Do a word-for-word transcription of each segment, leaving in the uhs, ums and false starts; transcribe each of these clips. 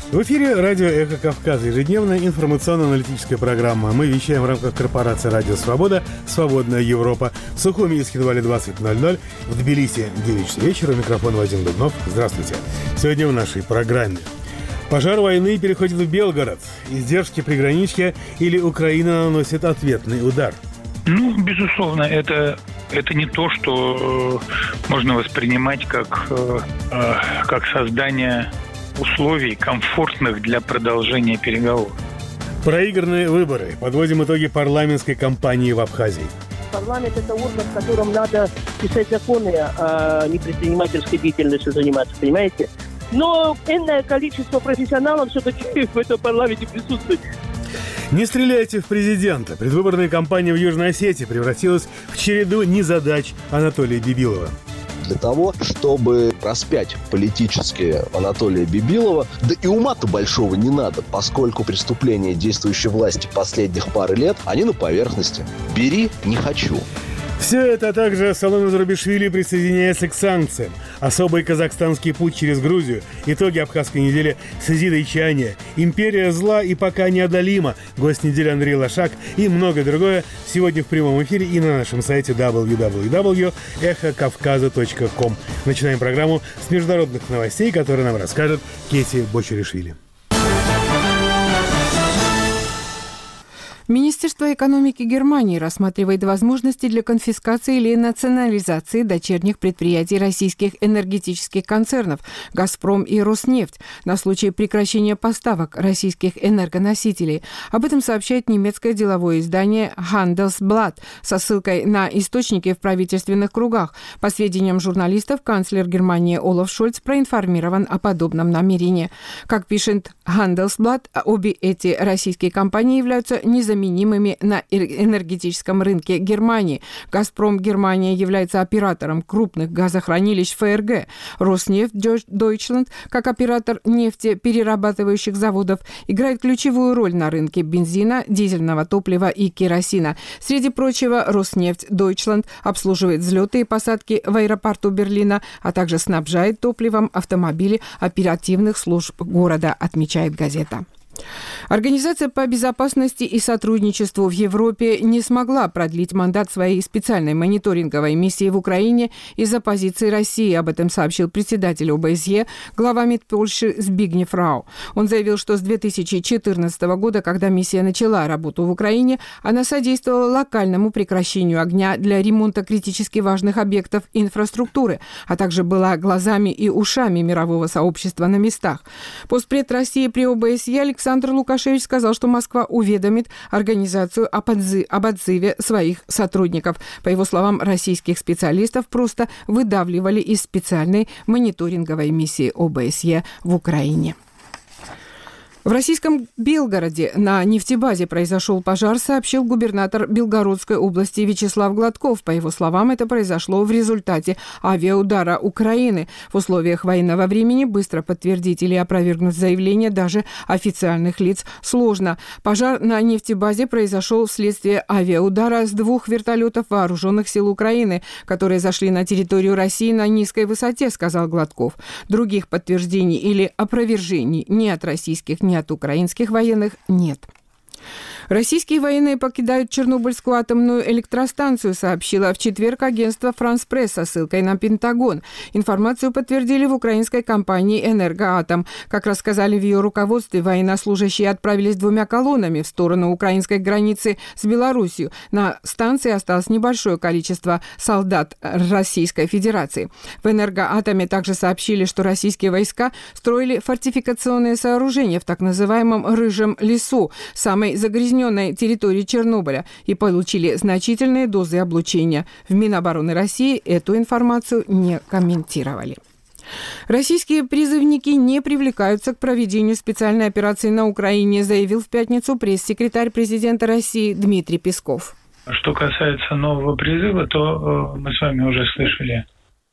В эфире радио «Эхо Кавказа», ежедневная информационно-аналитическая программа. Мы вещаем в рамках корпорации «Радио Свобода», «Свободная Европа». В Сухуми и Скидвале двадцать ноль ноль, в Тбилиси девять часов вечера. Микрофон Вадим Дубнов. Здравствуйте. Сегодня в нашей программе. Пожар войны переходит в Белгород. Издержки приграничья или Украина наносит ответный удар? Ну, безусловно, это, это не то, что э, можно воспринимать как, э, э, как создание условий, комфортных для продолжения переговоров. Проигранные выборы. Подводим итоги парламентской кампании в Абхазии. Парламент – это орган, в котором надо писать законы, а не предпринимательской деятельностью заниматься, понимаете? Но энное количество профессионалов все-таки в этом парламенте присутствует. Не стреляйте в президента. Предвыборная кампания в Южной Осетии превратилась в череду незадач Анатолия Бибилова. Для того, чтобы распять политически Анатолия Бибилова, да и ума-то большого не надо, поскольку преступления действующей власти последних пары лет, они на поверхности. Бери, не хочу. Все это, а также Салоне Зурабишвили присоединяется к санкциям. Особый казахстанский путь через Грузию. Итоги абхазской недели с Изидой Чане. Империя зла и пока неодолима. Гость недели Андрей Лошак и многое другое сегодня в прямом эфире и на нашем сайте дабл ю дабл ю дабл ю точка эхо кавказа точка ком. Начинаем программу с международных новостей, которые нам расскажет Кети Бочаришвили. Министерство экономики Германии рассматривает возможности для конфискации или национализации дочерних предприятий российских энергетических концернов «Газпром» и «Роснефть» на случай прекращения поставок российских энергоносителей. Об этом сообщает немецкое деловое издание Handelsblatt со ссылкой на источники в правительственных кругах. По сведениям журналистов, канцлер Германии Олаф Шольц проинформирован о подобном намерении. Как пишет Handelsblatt, обе эти российские компании являются незаменимыми на энергетическом рынке Германии. «Газпром» Германия является оператором крупных газохранилищ ФРГ. «Роснефть Deutschland» как оператор нефтеперерабатывающих заводов играет ключевую роль на рынке бензина, дизельного топлива и керосина. Среди прочего, «Роснефть Deutschland» обслуживает взлеты и посадки в аэропорту Берлина, а также снабжает топливом автомобили оперативных служб города, отмечает газета. Организация по безопасности и сотрудничеству в Европе не смогла продлить мандат своей специальной мониторинговой миссии в Украине из-за позиции России. Об этом сообщил председатель ОБСЕ, глава МИД Польши Збигнев Рау. Он заявил, что с две тысячи четырнадцатого года, когда миссия начала работу в Украине, она содействовала локальному прекращению огня для ремонта критически важных объектов инфраструктуры, а также была глазами и ушами мирового сообщества на местах. Постпред России при ОБСЕ Александр Александр Лукашевич сказал, что Москва уведомит организацию об отзыве своих сотрудников. По его словам, российских специалистов просто выдавливали из специальной мониторинговой миссии ОБСЕ в Украине. В российском Белгороде на нефтебазе произошел пожар, сообщил губернатор Белгородской области Вячеслав Гладков. По его словам, это произошло в результате авиаудара Украины. В условиях военного времени быстро подтвердить или опровергнуть заявление даже официальных лиц сложно. Пожар на нефтебазе произошел вследствие авиаудара с двух вертолетов вооруженных сил Украины, которые зашли на территорию России на низкой высоте, сказал Гладков. Других подтверждений или опровержений ни от российских, ни от украинских военных нет. Российские военные покидают Чернобыльскую атомную электростанцию, сообщило в четверг агентство «Франс Пресс» со ссылкой на Пентагон. Информацию подтвердили в украинской компании «Энергоатом». Как рассказали в ее руководстве, военнослужащие отправились двумя колоннами в сторону украинской границы с Белоруссией. На станции осталось небольшое количество солдат Российской Федерации. В «Энергоатоме» также сообщили, что российские войска строили фортификационные сооружения в так называемом «Рыжем лесу», самой загрязненной территории Чернобыля, и получили значительные дозы облучения. В Минобороны России эту информацию не комментировали. Российские призывники не привлекаются к проведению специальной операции на Украине, заявил в пятницу пресс-секретарь президента России Дмитрий Песков. Что касается нового призыва, то мы с вами уже слышали,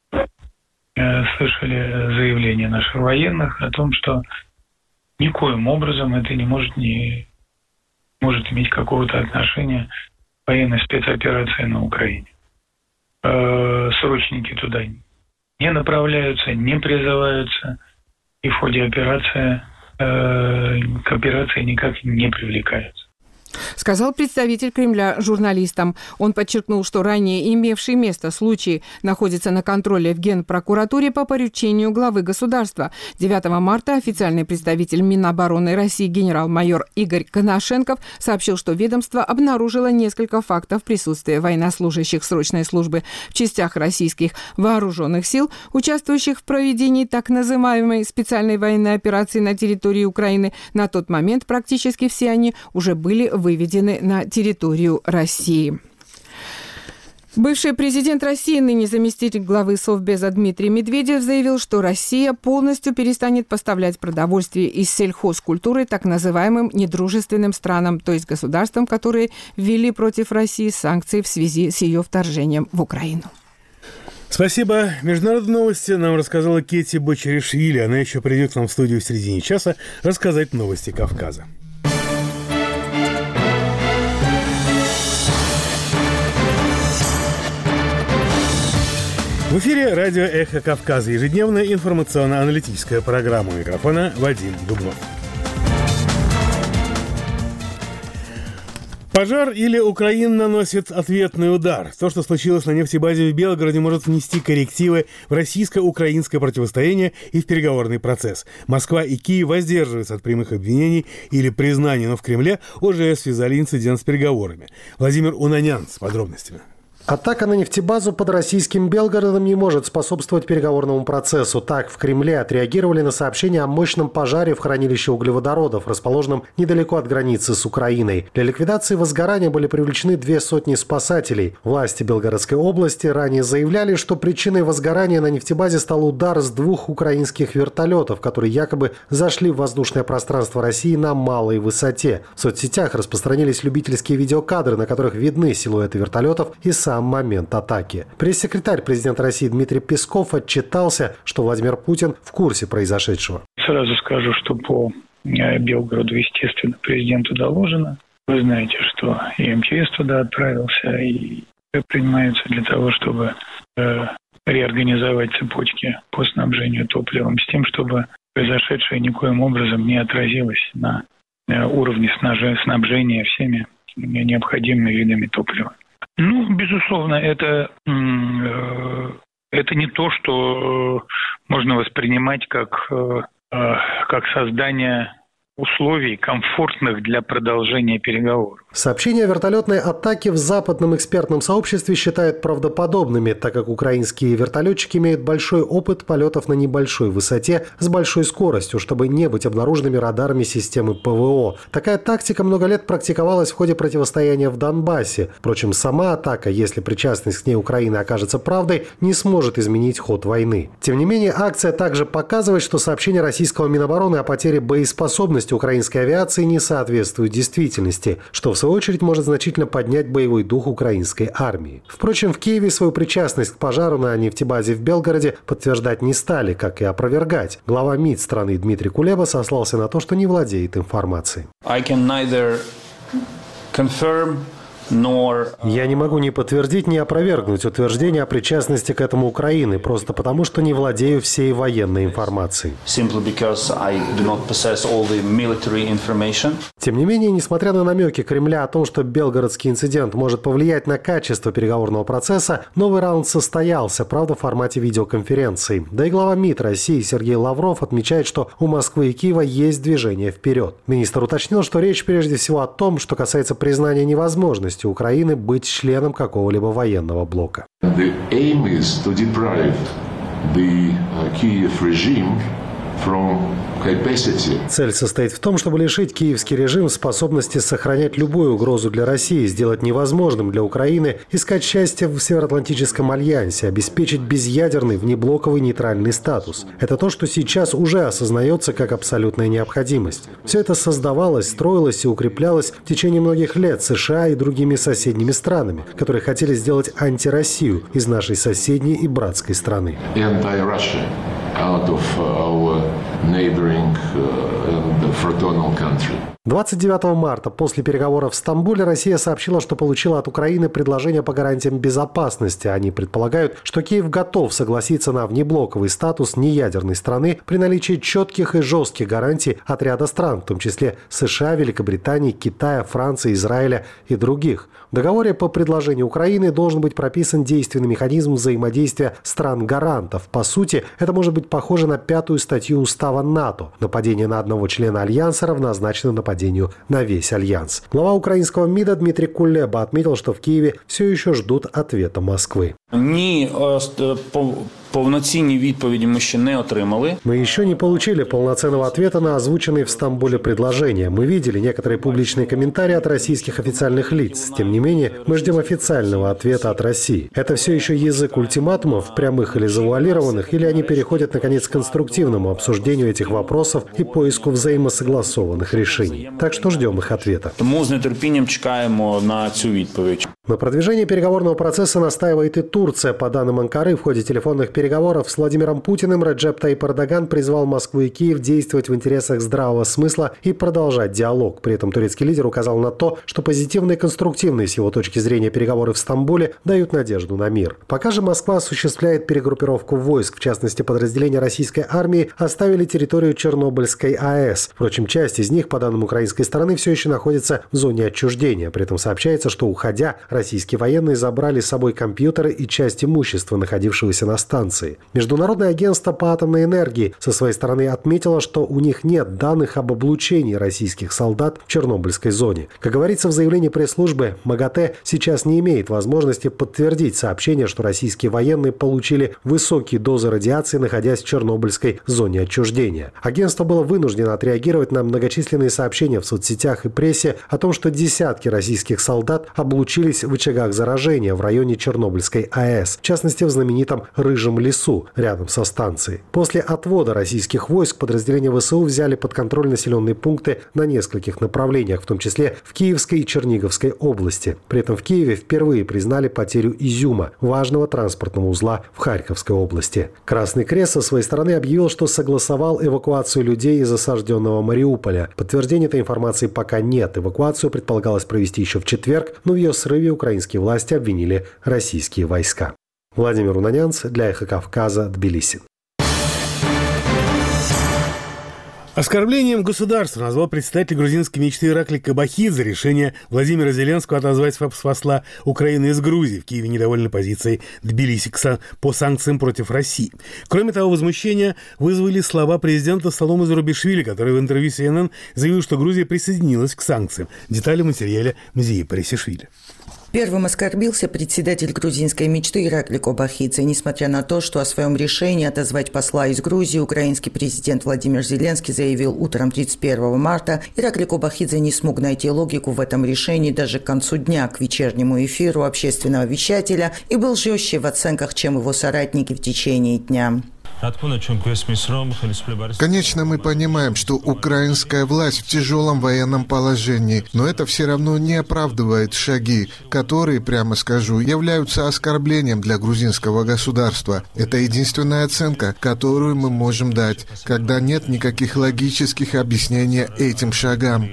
слышали заявление наших военных о том, что никоим образом это не может не может иметь какого-то отношения к военной спецоперации на Украине. Э, срочники туда не направляются, не призываются, и в ходе операции к операции никак не привлекаются. Сказал представитель Кремля журналистам. Он подчеркнул, что ранее имевший место случай находится на контроле в Генпрокуратуре по поручению главы государства. девятого марта официальный представитель Минобороны России генерал-майор Игорь Коношенков сообщил, что ведомство обнаружило несколько фактов присутствия военнослужащих срочной службы в частях российских вооруженных сил, участвующих в проведении так называемой специальной военной операции на территории Украины. На тот момент практически все они уже были выведены на территорию России. Бывший президент России, ныне заместитель главы Совбеза Дмитрий Медведев заявил, что Россия полностью перестанет поставлять продовольствие из сельхозкультуры так называемым недружественным странам, то есть государствам, которые ввели против России санкции в связи с ее вторжением в Украину. Спасибо. Международные новости нам рассказала Кетти Бочаришвили. Она еще придет к нам в студию в середине часа рассказать новости Кавказа. В эфире радио «Эхо Кавказа», ежедневная информационно-аналитическая программа. У микрофона Вадим Дубнов. Пожар или Украина наносит ответный удар. То, что случилось на нефтебазе в Белгороде, может внести коррективы в российско-украинское противостояние и в переговорный процесс. Москва и Киев воздерживаются от прямых обвинений или признаний, но в Кремле уже связали инцидент с переговорами. Владимир Унанян с подробностями. Атака на нефтебазу под российским Белгородом не может способствовать переговорному процессу. Так, в Кремле отреагировали на сообщение о мощном пожаре в хранилище углеводородов, расположенном недалеко от границы с Украиной. Для ликвидации возгорания были привлечены две сотни спасателей. Власти Белгородской области ранее заявляли, что причиной возгорания на нефтебазе стал удар с двух украинских вертолетов, которые якобы зашли в воздушное пространство России на малой высоте. В соцсетях распространились любительские видеокадры, на которых видны силуэты вертолетов и сам момент атаки. Пресс-секретарь президента России Дмитрий Песков отчитался, что Владимир Путин в курсе произошедшего. Сразу скажу, что по Белгороду, естественно, президенту доложено. Вы знаете, что и эм че эс туда отправился, и принимается для того, чтобы э, реорганизовать цепочки по снабжению топливом, с тем, чтобы произошедшее никоим образом не отразилось на э, уровне снабжения всеми необходимыми видами топлива. Ну, безусловно, это, это не то, что можно воспринимать как, как создание условий, комфортных для продолжения переговоров. Сообщения о вертолетной атаке в западном экспертном сообществе считают правдоподобными, так как украинские вертолетчики имеют большой опыт полетов на небольшой высоте с большой скоростью, чтобы не быть обнаруженными радарами системы ПВО. Такая тактика много лет практиковалась в ходе противостояния в Донбассе. Впрочем, сама атака, если причастность к ней Украины окажется правдой, не сможет изменить ход войны. Тем не менее, акция также показывает, что сообщения российского Минобороны о потере боеспособности украинской авиации не соответствуют действительности, что в свою очередь может значительно поднять боевой дух украинской армии. Впрочем, в Киеве свою причастность к пожару на нефтебазе в Белгороде подтверждать не стали, как и опровергать. Глава МИД страны Дмитрий Кулеба сослался на то, что не владеет информацией. I can neither confirm Я не могу ни подтвердить, ни опровергнуть утверждение о причастности к этому Украины, просто потому, что не владею всей военной информацией. Тем не менее, несмотря на намеки Кремля о том, что белгородский инцидент может повлиять на качество переговорного процесса, новый раунд состоялся, правда, в формате видеоконференции. Да и глава МИД России Сергей Лавров отмечает, что у Москвы и Киева есть движение вперед. Министр уточнил, что речь прежде всего о том, что касается признания невозможности Украины быть членом какого-либо военного блока. The aim is to deprive the Kyiv regime from capacity. Цель состоит в том, чтобы лишить киевский режим способности сохранять любую угрозу для России, сделать невозможным для Украины искать счастье в Североатлантическом альянсе, обеспечить безъядерный внеблоковый нейтральный статус. Это то, что сейчас уже осознается как абсолютная необходимость. Все это создавалось, строилось и укреплялось в течение многих лет США и другими соседними странами, которые хотели сделать антироссию из нашей соседней и братской страны. Anti-Russia out of our neighboring uh, and fraternal country. двадцать девятого марта после переговоров в Стамбуле Россия сообщила, что получила от Украины предложение по гарантиям безопасности. Они предполагают, что Киев готов согласиться на внеблоковый статус неядерной страны при наличии четких и жестких гарантий от ряда стран, в том числе США, Великобритании, Китая, Франции, Израиля и других. В договоре по предложению Украины должен быть прописан действенный механизм взаимодействия стран-гарантов. По сути, это может быть похоже на пятую статью Устава НАТО. Нападение на одного члена Альянса равнозначно нападению на весь Альянс. Глава украинского МИДа Дмитрий Кулеба отметил, что в Киеве все еще ждут ответа Москвы. Ні, повноцінні відповіді ми ще не отримали. Мы еще не получили полноценного ответа на озвученные в Стамбуле предложения. Мы видели некоторые публичные комментарии от российских официальных лиц. Тем не менее, мы ждем официального ответа от России. Это все еще язык ультиматумов, прямых или завуалированных, или они переходят, наконец, к конструктивному обсуждению этих вопросов и поиску взаимосогласованных решений. Так что ждем их ответа. Тому з нетерпінням чекаємо на цю відповідь. На продвижение переговорного процесса настаивает и Турция. По данным Анкары, в ходе телефонных переговоров с Владимиром Путиным Реджеп Таyyip Эрдоган призвал Москву и Киев действовать в интересах здравого смысла и продолжать диалог. При этом турецкий лидер указал на то, что позитивные и конструктивные с его точки зрения переговоры в Стамбуле дают надежду на мир. Пока же Москва осуществляет перегруппировку войск, в частности подразделения российской армии оставили территорию Чернобыльской АЭС. Впрочем, часть из них, по данным украинской стороны, все еще находится в зоне отчуждения. При этом сообщается, что, уходя, российские военные забрали с собой компьютеры и часть имущества, находившегося на станции. Международное агентство по атомной энергии со своей стороны отметило, что у них нет данных об облучении российских солдат в Чернобыльской зоне. Как говорится в заявлении пресс-службы, МАГАТЭ сейчас не имеет возможности подтвердить сообщение, что российские военные получили высокие дозы радиации, находясь в Чернобыльской зоне отчуждения. Агентство было вынуждено отреагировать на многочисленные сообщения в соцсетях и прессе о том, что десятки российских солдат облучились в очагах заражения в районе Чернобыльской АЭС, в частности в знаменитом Рыжем лесу рядом со станцией. После отвода российских войск подразделения ВСУ взяли под контроль населенные пункты на нескольких направлениях, в том числе в Киевской и Черниговской области. При этом в Киеве впервые признали потерю Изюма, важного транспортного узла в Харьковской области. Красный Крест со своей стороны объявил, что согласовал эвакуацию людей из осажденного Мариуполя. Подтверждения этой информации пока нет. Эвакуацию предполагалось провести еще в четверг, но в ее срыве украинские власти обвинили российские войска. Владимир Унанянц для «Эхо Кавказа», Тбилиси. Оскорблением государства назвал представитель грузинской мечты Ираклий Кобахидзе решение Владимира Зеленского отозвать посла Украины из Грузии. В Киеве недовольны позицией Тбилиси по санкциям против России. Кроме того, возмущение вызвали слова президента Саломе Зурабишвили, который в интервью си эн эн заявил, что Грузия присоединилась к санкциям. Детали в материале Мзии Парисишвили. Первым оскорбился председатель грузинской мечты Ираклий Кобахидзе. Несмотря на то, что о своем решении отозвать посла из Грузии украинский президент Владимир Зеленский заявил утром тридцать первого марта, Ираклий Кобахидзе не смог найти логику в этом решении даже к концу дня, к вечернему эфиру общественного вещателя, и был жестче в оценках, чем его соратники в течение дня. Конечно, мы понимаем, что украинская власть в тяжелом военном положении, но это все равно не оправдывает шаги, которые, прямо скажу, являются оскорблением для грузинского государства. Это единственная оценка, которую мы можем дать, когда нет никаких логических объяснений этим шагам.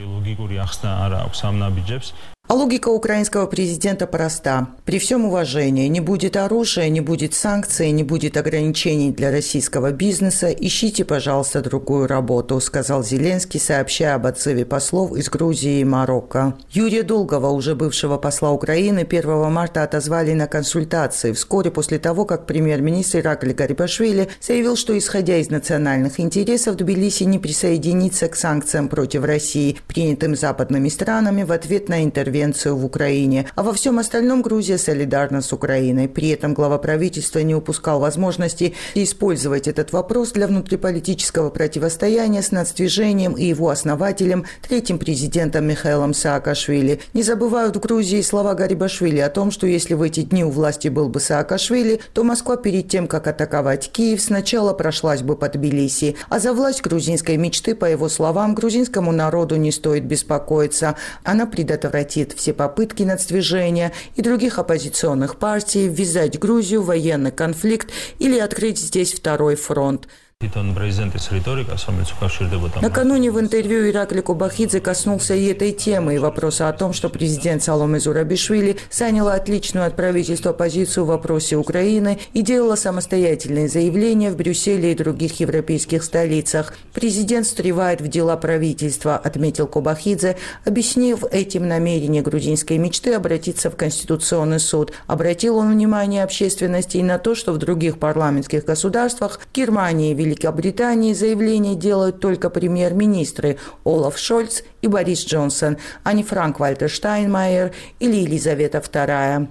А логика украинского президента проста. При всем уважении, не будет оружия, не будет санкций, не будет ограничений для российского бизнеса, ищите, пожалуйста, другую работу, сказал Зеленский, сообщая об отзыве послов из Грузии и Марокко. Юрия Долгова, уже бывшего посла Украины, первого марта отозвали на консультации, вскоре после того, как премьер-министр Ираклий Гарибашвили заявил, что, исходя из национальных интересов, Тбилиси не присоединится к санкциям против России, принятым западными странами в ответ на интервенцию в Украине, а во всем остальном Грузия солидарна с Украиной. При этом глава правительства не упускал возможности использовать этот вопрос для внутриполитического противостояния с нацдвижением и его основателем, третьим президентом Михаилом Саакашвили. Не забывают в Грузии слова Гарибашвили о том, что если в эти дни у власти был бы Саакашвили, то Москва перед тем, как атаковать Киев, сначала прошлась бы по Тбилиси. А за власть грузинской мечты, по его словам, грузинскому народу не стоит беспокоиться. Она предотвратит все попытки нацдвижения и других оппозиционных партий ввязать Грузию в военный конфликт или открыть здесь второй фронт. Накануне в интервью Иракли Кобахидзе коснулся и этой темы, и вопроса о том, что президент Саломе Зурабишвили заняла отличную от правительства позицию в вопросе Украины и делала самостоятельные заявления в Брюсселе и других европейских столицах. Президент встревает в дела правительства, отметил Кобахидзе, объяснив этим намерение грузинской мечты обратиться в Конституционный суд. Обратил он внимание общественности и на то, что в других парламентских государствах, Германии и Великобритании, заявления делают только премьер-министры Олаф Шольц и Борис Джонсон, а не Франк-Вальтер Штайнмайер или Елизавета вторая.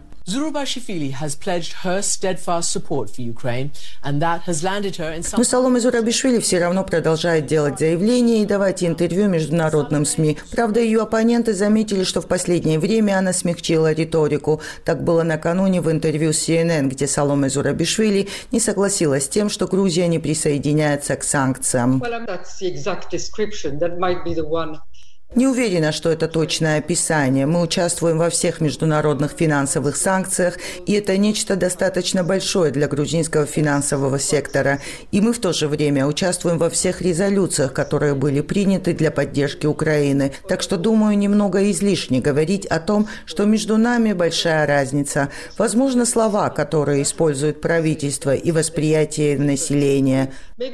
Но Саломе Зурабишвили все равно продолжает делать заявления и давать интервью международным СМИ. Правда, ее оппоненты заметили, что в последнее время она смягчила риторику. Так было накануне в интервью с си эн эн, где Саломе Зурабишвили не согласилась с тем, что Грузия не присоединяется к санкциям. Не уверена, что это точное описание. Мы участвуем во всех международных финансовых санкциях, и это нечто достаточно большое для грузинского финансового сектора. И мы в то же время участвуем во всех резолюциях, которые были приняты для поддержки Украины. Так что, думаю, немного излишне говорить о том, что между нами большая разница. Возможно, слова, которые использует правительство и восприятие населения.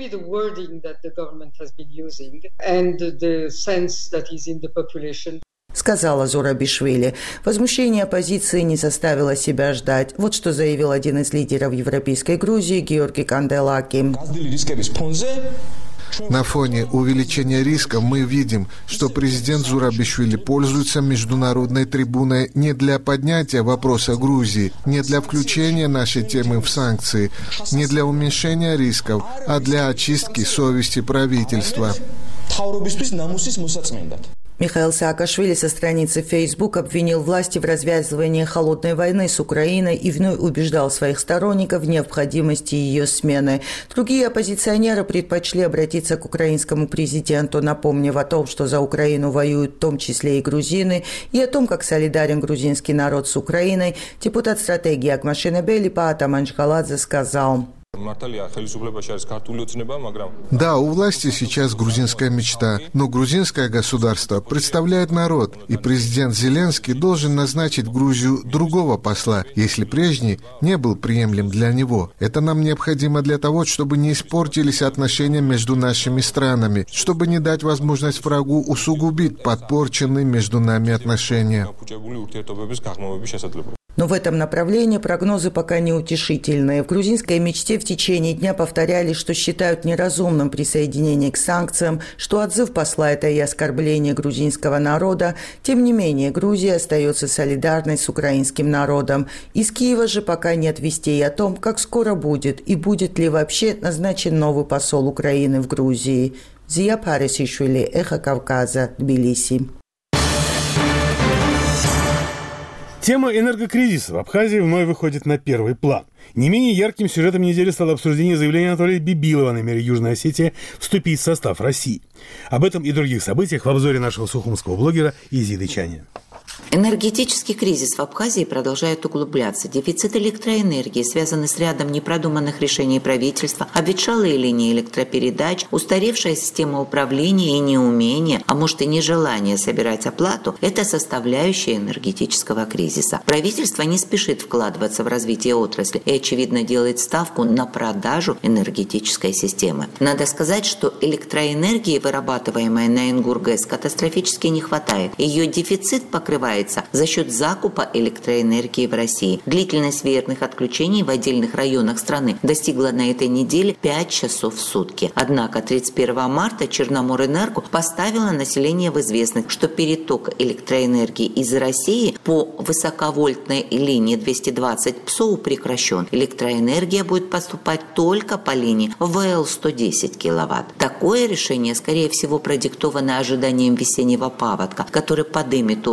Сказала Зурабишвили. Возмущение оппозиции не заставило себя ждать. Вот что заявил один из лидеров европейской Грузии Георгий Канделаки. На фоне увеличения риска мы видим, что президент Зурабишвили пользуется международной трибуной не для поднятия вопроса Грузии, не для включения нашей темы в санкции, не для уменьшения рисков, а для очистки совести правительства. Михаил Саакашвили со страницы Facebook обвинил власти в развязывании холодной войны с Украиной и вновь убеждал своих сторонников в необходимости ее смены. Другие оппозиционеры предпочли обратиться к украинскому президенту, напомнив о том, что за Украину воюют в том числе и грузины, и о том, как солидарен грузинский народ с Украиной. Депутат стратегии Акмашина Белипа Атаман Чхаладзе сказал: Да, у власти сейчас грузинская мечта, но грузинское государство представляет народ, и президент Зеленский должен назначить в Грузию другого посла, если прежний не был приемлем для него. Это нам необходимо для того, чтобы не испортились отношения между нашими странами, чтобы не дать возможность врагу усугубить подпорченные между нами отношения. Но в этом направлении прогнозы пока неутешительные. В грузинской мечте в течение дня повторяли, что считают неразумным присоединение к санкциям, что отзыв посла – это и оскорбление грузинского народа. Тем не менее, Грузия остается солидарной с украинским народом. Из Киева же пока нет вестей о том, как скоро будет и будет ли вообще назначен новый посол Украины в Грузии. Зия Парисишвили, Эхо Кавказа, Тбилиси. Тема энергокризиса в Абхазии вновь выходит на первый план. Не менее ярким сюжетом недели стало обсуждение заявления Анатолия Бибилова о намерении Южной Осетии вступить в состав России. Об этом и других событиях в обзоре нашего сухумского блогера Изиды Чаня. Энергетический кризис в Абхазии продолжает углубляться. Дефицит электроэнергии, связанный с рядом непродуманных решений правительства, обветшалые линии электропередач, устаревшая система управления и неумение, а может и нежелание собирать оплату – это составляющая энергетического кризиса. Правительство не спешит вкладываться в развитие отрасли и, очевидно, делает ставку на продажу энергетической системы. Надо сказать, что электроэнергии, вырабатываемой на Ингургэс, катастрофически не хватает. Ее дефицит покрывается за счет закупа электроэнергии в России. Длительность веерных отключений в отдельных районах страны достигла на этой неделе пять часов в сутки. Однако тридцать первого марта Черноморэнерго поставила население в известность, что переток электроэнергии из России по высоковольтной линии двести двадцать ПСОУ прекращен. Электроэнергия будет поступать только по линии вэ эл сто десять киловатт. Такое решение, скорее всего, продиктовано ожиданием весеннего паводка, который подымет уровень воды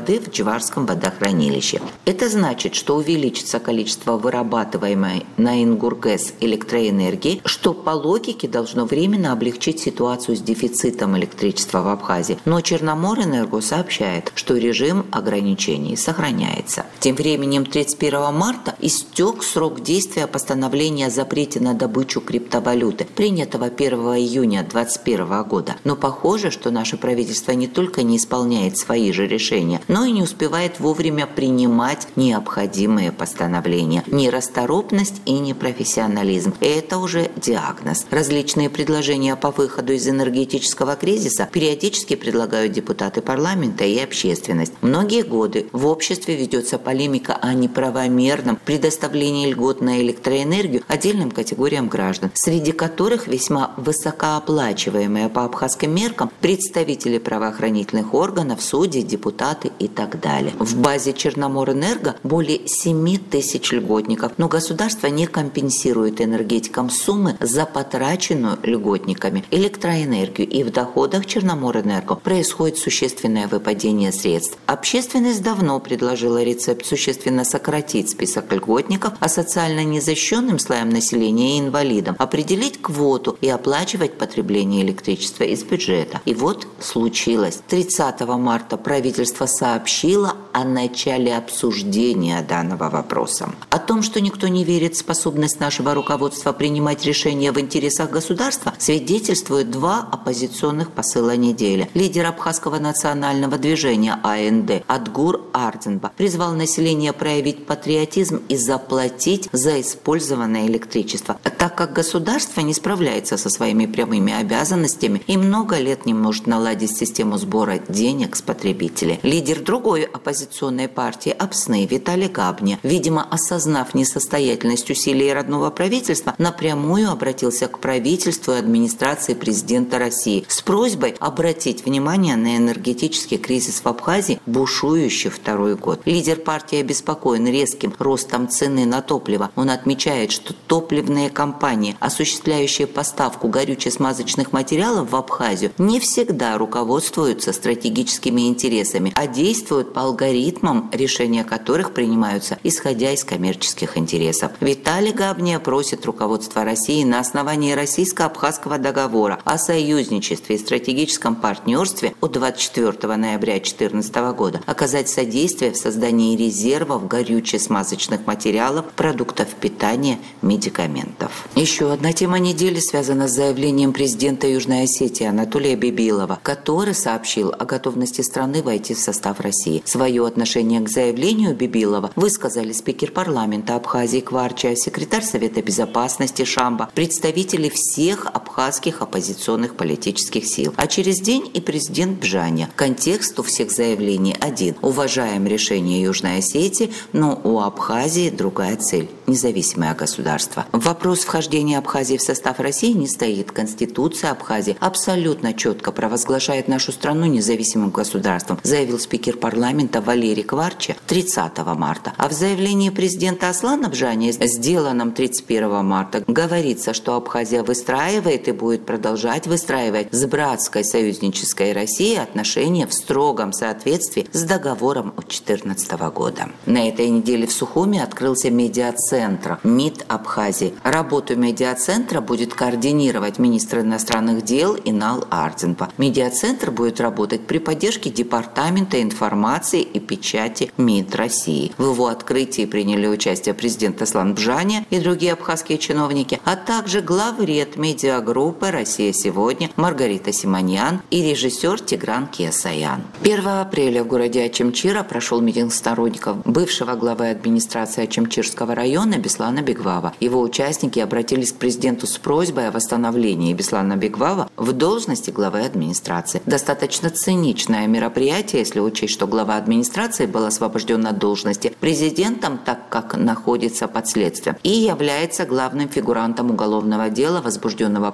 воды в Джварском водохранилище. Это значит, что увеличится количество вырабатываемой на Ингургэс электроэнергии, что по логике должно временно облегчить ситуацию с дефицитом электричества в Абхазии. Но Черноморэнерго сообщает, что режим ограничений сохраняется. Тем временем тридцать первого марта истек срок действия постановления о запрете на добычу криптовалюты, принятого первого июня двадцать первого года. Но похоже, что наше правительство не только не исполняет свои же решения, но и не успевает вовремя принимать необходимые постановления. Нерасторопность и непрофессионализм – это уже диагноз. Различные предложения по выходу из энергетического кризиса периодически предлагают депутаты парламента и общественность. Многие годы в обществе ведется полемика о неправомерном предоставлении льгот на электроэнергию отдельным категориям граждан, среди которых весьма высокооплачиваемые по абхазским меркам представители правоохранительных органов, судьи, депутаты и так далее. В базе Черноморэнерго более семь тысяч льготников, но государство не компенсирует энергетикам суммы за потраченную льготниками электроэнергию, и в доходах Черноморэнерго происходит существенное выпадение средств. Общественность давно предложила рецепт существенно сократить список льготников, а социально незащищенным слоям населения и инвалидам определить квоту и оплачивать потребление электричества из бюджета. И вот случилось. тридцатого марта правительство сообщило о начале обсуждения данного вопроса. О том, что никто не верит в способность нашего руководства принимать решения в интересах государства, свидетельствуют два оппозиционных посыла недели. Лидер абхазского национального движения А Н Д Адгур Арденба призвал население проявить патриотизм и заплатить за использованное электричество, так как государство не справляется со своими прямыми обязанностями и много лет не может наладить систему сбора денег с потребителей. Лидер другой оппозиционной партии Апсны Виталий Габня, видимо, осознав несостоятельность усилий родного правительства, напрямую обратился к правительству и администрации президента России с просьбой обратить внимание на энергетический кризис в Абхазии, бушующий второй год. Лидер партии обеспокоен резким ростом цены на топливо. Он отмечает, что топливные компании, осуществляющие поставку горюче-смазочных материалов в Абхазию, не всегда руководствуются стратегическими интересами, а действуют по алгоритмам, решения которых принимаются исходя из коммерческих интересов. Виталий Габния просит руководство России на основании российско-абхазского договора о союзничестве и стратегическом партнерстве от двадцать четвёртого ноября две тысячи четырнадцатого года оказать содействие в создании резервов горюче-смазочных материалов, продуктов питания, медикаментов. Еще одна тема недели связана с заявлением президента Южной Осетии Анатолия Бибилова, который сообщил о готовности страны войти в состав России. Свое отношение к заявлению Бибилова высказали спикер парламента Абхазии Кварча, секретарь Совета безопасности Шамба, представители всех абхазских оппозиционных политических сил. А через день и президент Бжаня. Контекст у всех заявлений один. Уважаем решение Южной Осетии, но у Абхазии другая цель – независимое государство. Вопрос вхождения Абхазии в состав России не стоит. Конституция Абхазии абсолютно четко провозглашает нашу страну независимым государством, заявил спикер парламента Валерий Кварча тридцатого марта. А в заявлении президента Аслана Бжаня, сделанном тридцать первого марта, говорится, что Абхазия выстраивает и будет продолжать выстраивать с братской союзнической Россией отношения в строгом соответствии с договором от две тысячи четырнадцатого года. На этой неделе в Сухуме открылся медиацентр МИД Абхазии. Работу медиацентра будет координировать министр иностранных дел Инал Арденба. Медиацентр будет работать при поддержке Департамента информации и печати МИД России. В его открытии приняли участие президент Аслан Бжаня и другие абхазские чиновники, а также главред медиагруппы «Россия сегодня» Маргарита Симоньян и режиссер Тигран Киасаян. первого апреля в городе Очамчира прошел митинг сторонников бывшего главы администрации Очамчирского района Беслана Бегвава. Его участники обратились к президенту с просьбой о восстановлении Беслана Бегвава в должности главы администрации. Достаточно циничное мероприятие, если учесть, что глава администрации был освобожден от должности президентом, так как находится под следствием, и является главным фигурантом уголовного дела, возбужденного против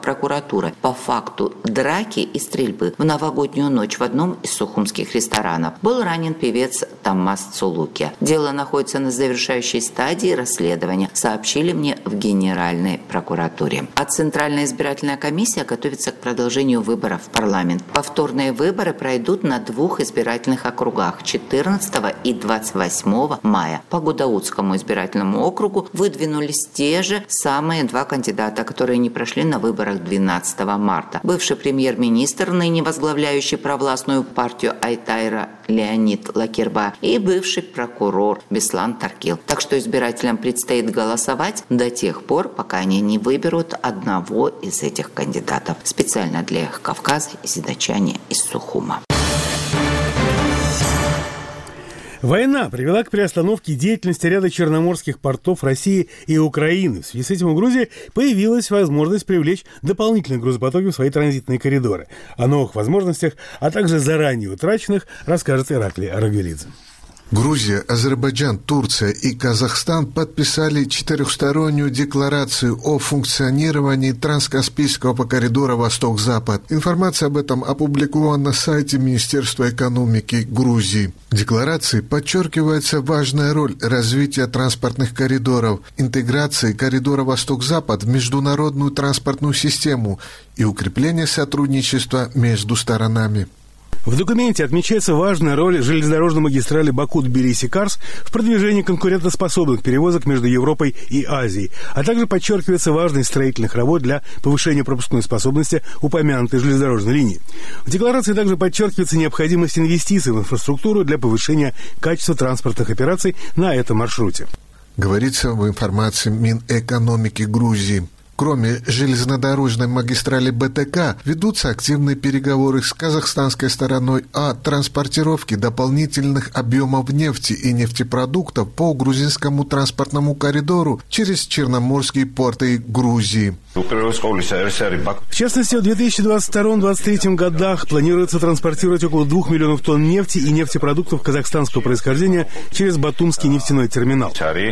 прокуратуры по факту драки и стрельбы в новогоднюю ночь в одном из сухумских ресторанов. Был ранен певец Таммас Цулуки. Дело находится на завершающей стадии расследования, сообщили мне в Генеральной прокуратуре. А Центральная избирательная комиссия готовится к продолжению выборов в парламент. Повторные выборы пройдут на двух избирательных округах четырнадцатого и двадцать восьмого мая. По Гудаутскому избирательному округу выдвинулись те же самые два кандидата, которые не прошли на выборах двенадцатого марта. Бывший премьер-министр, ныне возглавляющий провластную партию Айтайра Леонид Лакерба, и бывший прокурор Беслан Таркил. Так что избирателям предстоит голосовать до тех пор, пока они не выберут одного из этих кандидатов. Специально для их Кавказа и Зидачане из Сухума. Война привела к приостановке деятельности ряда черноморских портов России и Украины. В связи с этим у Грузии появилась возможность привлечь дополнительные грузопотоки в свои транзитные коридоры. О новых возможностях, а также заранее утраченных, расскажет Ираклий Арагвелидзе. Грузия, Азербайджан, Турция и Казахстан подписали четырехстороннюю декларацию о функционировании транскаспийского коридора Восток-Запад. Информация об этом опубликована на сайте Министерства экономики Грузии. В декларации подчеркивается важная роль развития транспортных коридоров, интеграции коридора Восток-Запад в международную транспортную систему и укрепления сотрудничества между сторонами. В документе отмечается важная роль железнодорожной магистрали Баку-Тбилиси-Карс в продвижении конкурентоспособных перевозок между Европой и Азией, а также подчеркивается важность строительных работ для повышения пропускной способности упомянутой железнодорожной линии. В декларации также подчеркивается необходимость инвестиций в инфраструктуру для повышения качества транспортных операций на этом маршруте. Говорится в информации Минэкономики Грузии. Кроме железнодорожной магистрали БТК, ведутся активные переговоры с казахстанской стороной о транспортировке дополнительных объемов нефти и нефтепродуктов по грузинскому транспортному коридору через черноморские порты Грузии. В частности, в две тысячи двадцать втором — две тысячи двадцать третьем годах планируется транспортировать около двух миллионов тонн нефти и нефтепродуктов казахстанского происхождения через Батумский нефтяной терминал.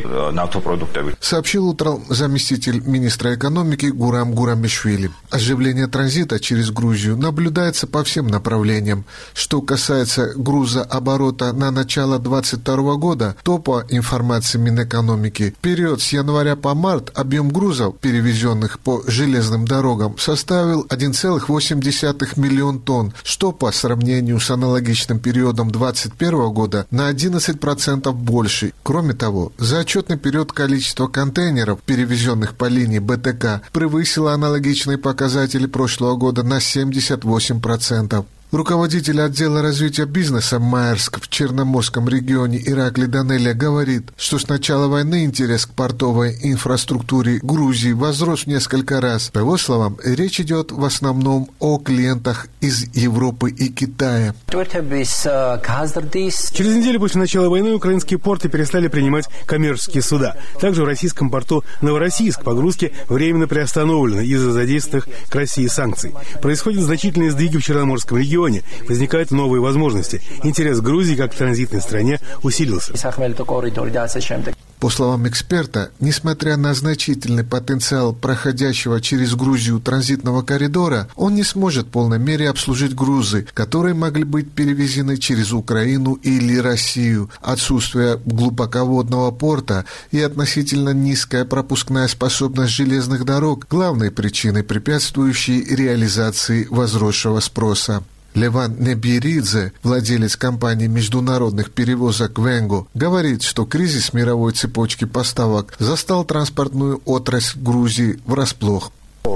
Сообщил утром заместитель министра экономики Гурам Гурамишвили. Оживление транзита через Грузию наблюдается по всем направлениям. Что касается грузооборота на начало двадцать второго года, то по информации Минэкономики, в период с января по март объем грузов, перевезенных по железным дорогам, составил один целых восемь десятых миллион тонн, что по сравнению с аналогичным периодом двадцать первого года на одиннадцать процентов больше. Кроме того, за отчетный период количество контейнеров, перевезенных по линии БТК, превысило аналогичные показатели прошлого года на семьдесят восемь процентов. Руководитель отдела развития бизнеса Майерск в Черноморском регионе Ираклий Данелия говорит, что с начала войны интерес к портовой инфраструктуре Грузии возрос в несколько раз. По его словам, речь идет в основном о клиентах из Европы и Китая. Через неделю после начала войны украинские порты перестали принимать коммерческие суда. Также в российском порту Новороссийск погрузки временно приостановлены из-за задействованных к России санкций. Происходят значительные сдвиги в Черноморском регионе. Возникают новые возможности. Интерес к Грузии как к транзитной стране усилился. По словам эксперта, несмотря на значительный потенциал проходящего через Грузию транзитного коридора, он не сможет в полной мере обслужить грузы, которые могли быть перевезены через Украину или Россию. Отсутствие глубоководного порта и относительно низкая пропускная способность железных дорог – главные причины, препятствующие реализации возросшего спроса. Леван Небиридзе, владелец компании международных перевозок Венго, говорит, что кризис мировой цепочки поставок застал транспортную отрасль Грузии врасплох.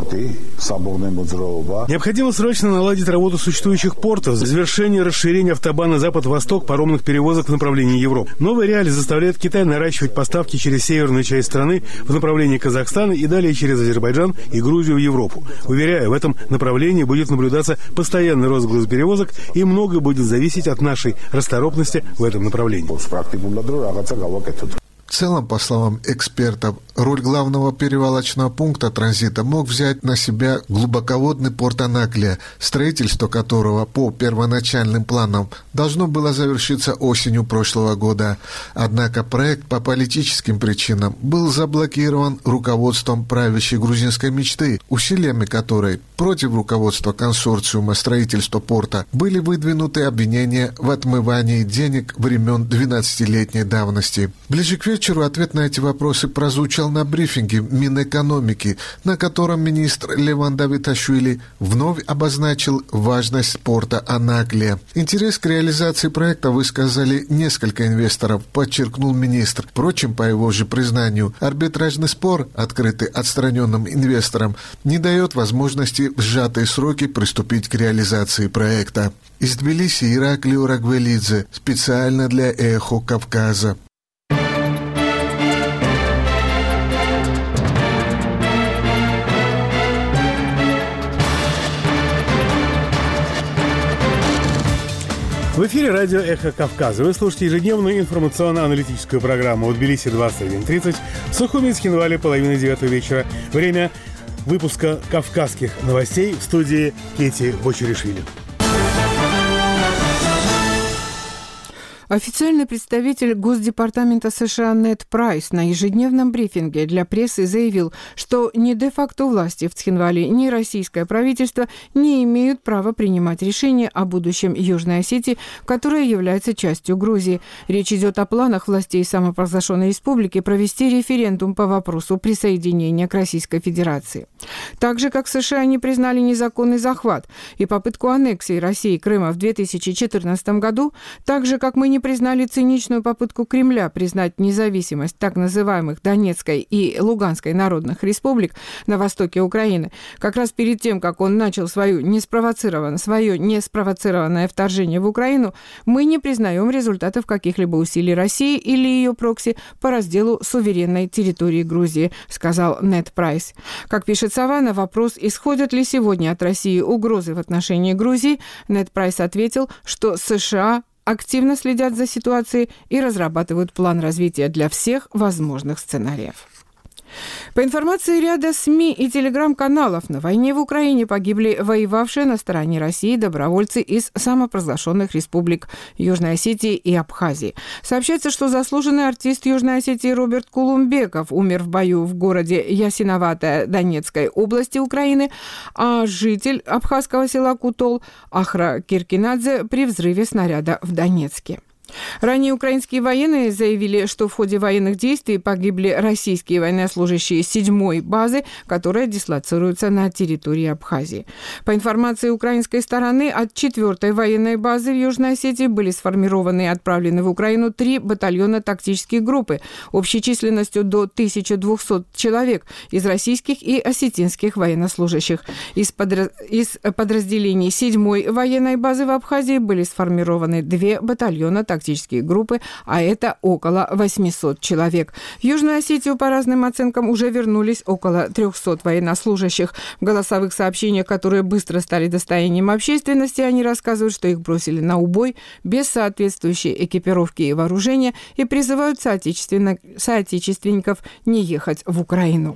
Необходимо срочно наладить работу существующих портов, завершение расширения автобана Запад-Восток паромных перевозок в направлении Европы. Новая реальность заставляет Китай наращивать поставки через северную часть страны в направлении Казахстана и далее через Азербайджан и Грузию в Европу. Уверяю, в этом направлении будет наблюдаться постоянный рост грузоперевозок, и многое будет зависеть от нашей расторопности в этом направлении. В целом, по словам экспертов, роль главного перевалочного пункта транзита мог взять на себя глубоководный порт Анаклия, строительство которого по первоначальным планам должно было завершиться осенью прошлого года. Однако проект по политическим причинам был заблокирован руководством правящей грузинской мечты, усилиями которой против руководства консорциума строительства порта были выдвинуты обвинения в отмывании денег времен двенадцатилетней давности. Ближе к вечеру ответ на эти вопросы прозвучал на брифинге Минэкономики, на котором министр Леван Давиташвили вновь обозначил важность порта Анаклия. Интерес к реализации проекта высказали несколько инвесторов, подчеркнул министр. Впрочем, по его же признанию, арбитражный спор, открытый отстраненным инвесторам, не дает возможности в сжатые сроки приступить к реализации проекта. Из Тбилиси Ираклио Рагвелидзе, специально для «Эхо Кавказа». В эфире радио «Эхо Кавказа». Вы слушаете ежедневную информационно-аналитическую программу в Тбилиси двадцать один тридцать, в Сухуми и Цхинвале половина девятого вечера. Время выпуска кавказских новостей в студии Кети Бочеришвили. Официальный представитель Госдепартамента США Нед Прайс на ежедневном брифинге для прессы заявил, что ни де-факто власти в Цхинвале, ни российское правительство не имеют права принимать решения о будущем Южной Осетии, которая является частью Грузии. Речь идет о планах властей самопровозглашенной республики провести референдум по вопросу присоединения к Российской Федерации. Так же, как США не признали незаконный захват и попытку аннексии России Крыма в две тысячи четырнадцатом году, так же, как мы не признали циничную попытку Кремля признать независимость так называемых Донецкой и Луганской народных республик на востоке Украины, как раз перед тем, как он начал свою неспровоцированное, свое неспровоцированное вторжение в Украину, мы не признаем результатов каких-либо усилий России или ее прокси по разделу суверенной территории Грузии, сказал Нед Прайс. Как пишет «Сова», на вопрос, исходят ли сегодня от России угрозы в отношении Грузии, Нед Прайс ответил, что США активно следят за ситуацией и разрабатывают план развития для всех возможных сценариев. По информации ряда СМИ и телеграм-каналов, на войне в Украине погибли воевавшие на стороне России добровольцы из самопровозглашенных республик Южной Осетии и Абхазии. Сообщается, что заслуженный артист Южной Осетии Роберт Кулумбеков умер в бою в городе Ясиноватая Донецкой области Украины, а житель абхазского села Кутол Ахра Киркинадзе при взрыве снаряда в Донецке. Ранее украинские военные заявили, что в ходе военных действий погибли российские военнослужащие седьмой базы, которая дислоцируется на территории Абхазии. По информации украинской стороны, от четвертой военной базы в Южной Осетии были сформированы и отправлены в Украину три батальона тактической группы общей численностью до тысяча двести человек из российских и осетинских военнослужащих. Из, подра... из подразделений седьмой военной базы в Абхазии были сформированы две батальона тактической тактические группы, а это около восемьсот человек. В Южную Осетию, по разным оценкам, уже вернулись около триста военнослужащих. В голосовых сообщениях, которые быстро стали достоянием общественности, они рассказывают, что их бросили на убой без соответствующей экипировки и вооружения и призывают соотечественников не ехать в Украину.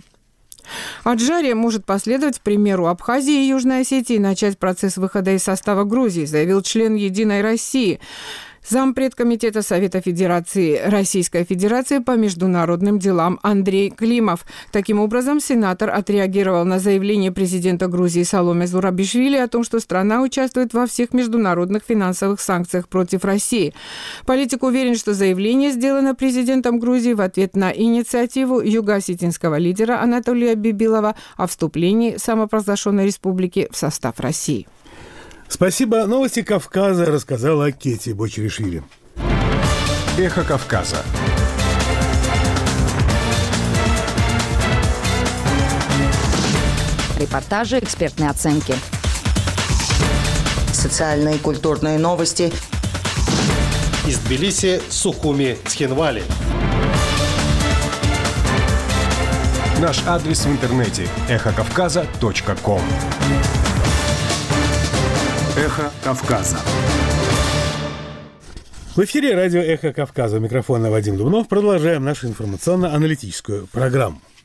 Аджария может последовать примеру Абхазии и Южной Осетии и начать процесс выхода из состава Грузии, заявил член «Единой России», зампред комитета Совета Федерации Российской Федерации по международным делам Андрей Климов. Таким образом, сенатор отреагировал на заявление президента Грузии Саломе Зурабишвили о том, что страна участвует во всех международных финансовых санкциях против России. Политик уверен, что заявление сделано президентом Грузии в ответ на инициативу юго-осетинского лидера Анатолия Бибилова о вступлении самопровозглашенной республики в состав России. Спасибо. Новости Кавказа рассказала Кети Бочеришвили. Эхо Кавказа. Репортажи, экспертные оценки. Социальные и культурные новости. Из Тбилиси, Сухуми, Цхинвали. Наш адрес в интернете эхо кавказа точка ком. Эхо Кавказа. В эфире радио «Эхо Кавказа». У микрофона Вадим Дубнов. Продолжаем нашу информационно-аналитическую программу.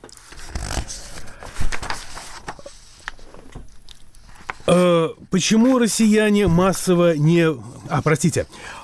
почему россияне массово не... А, простите,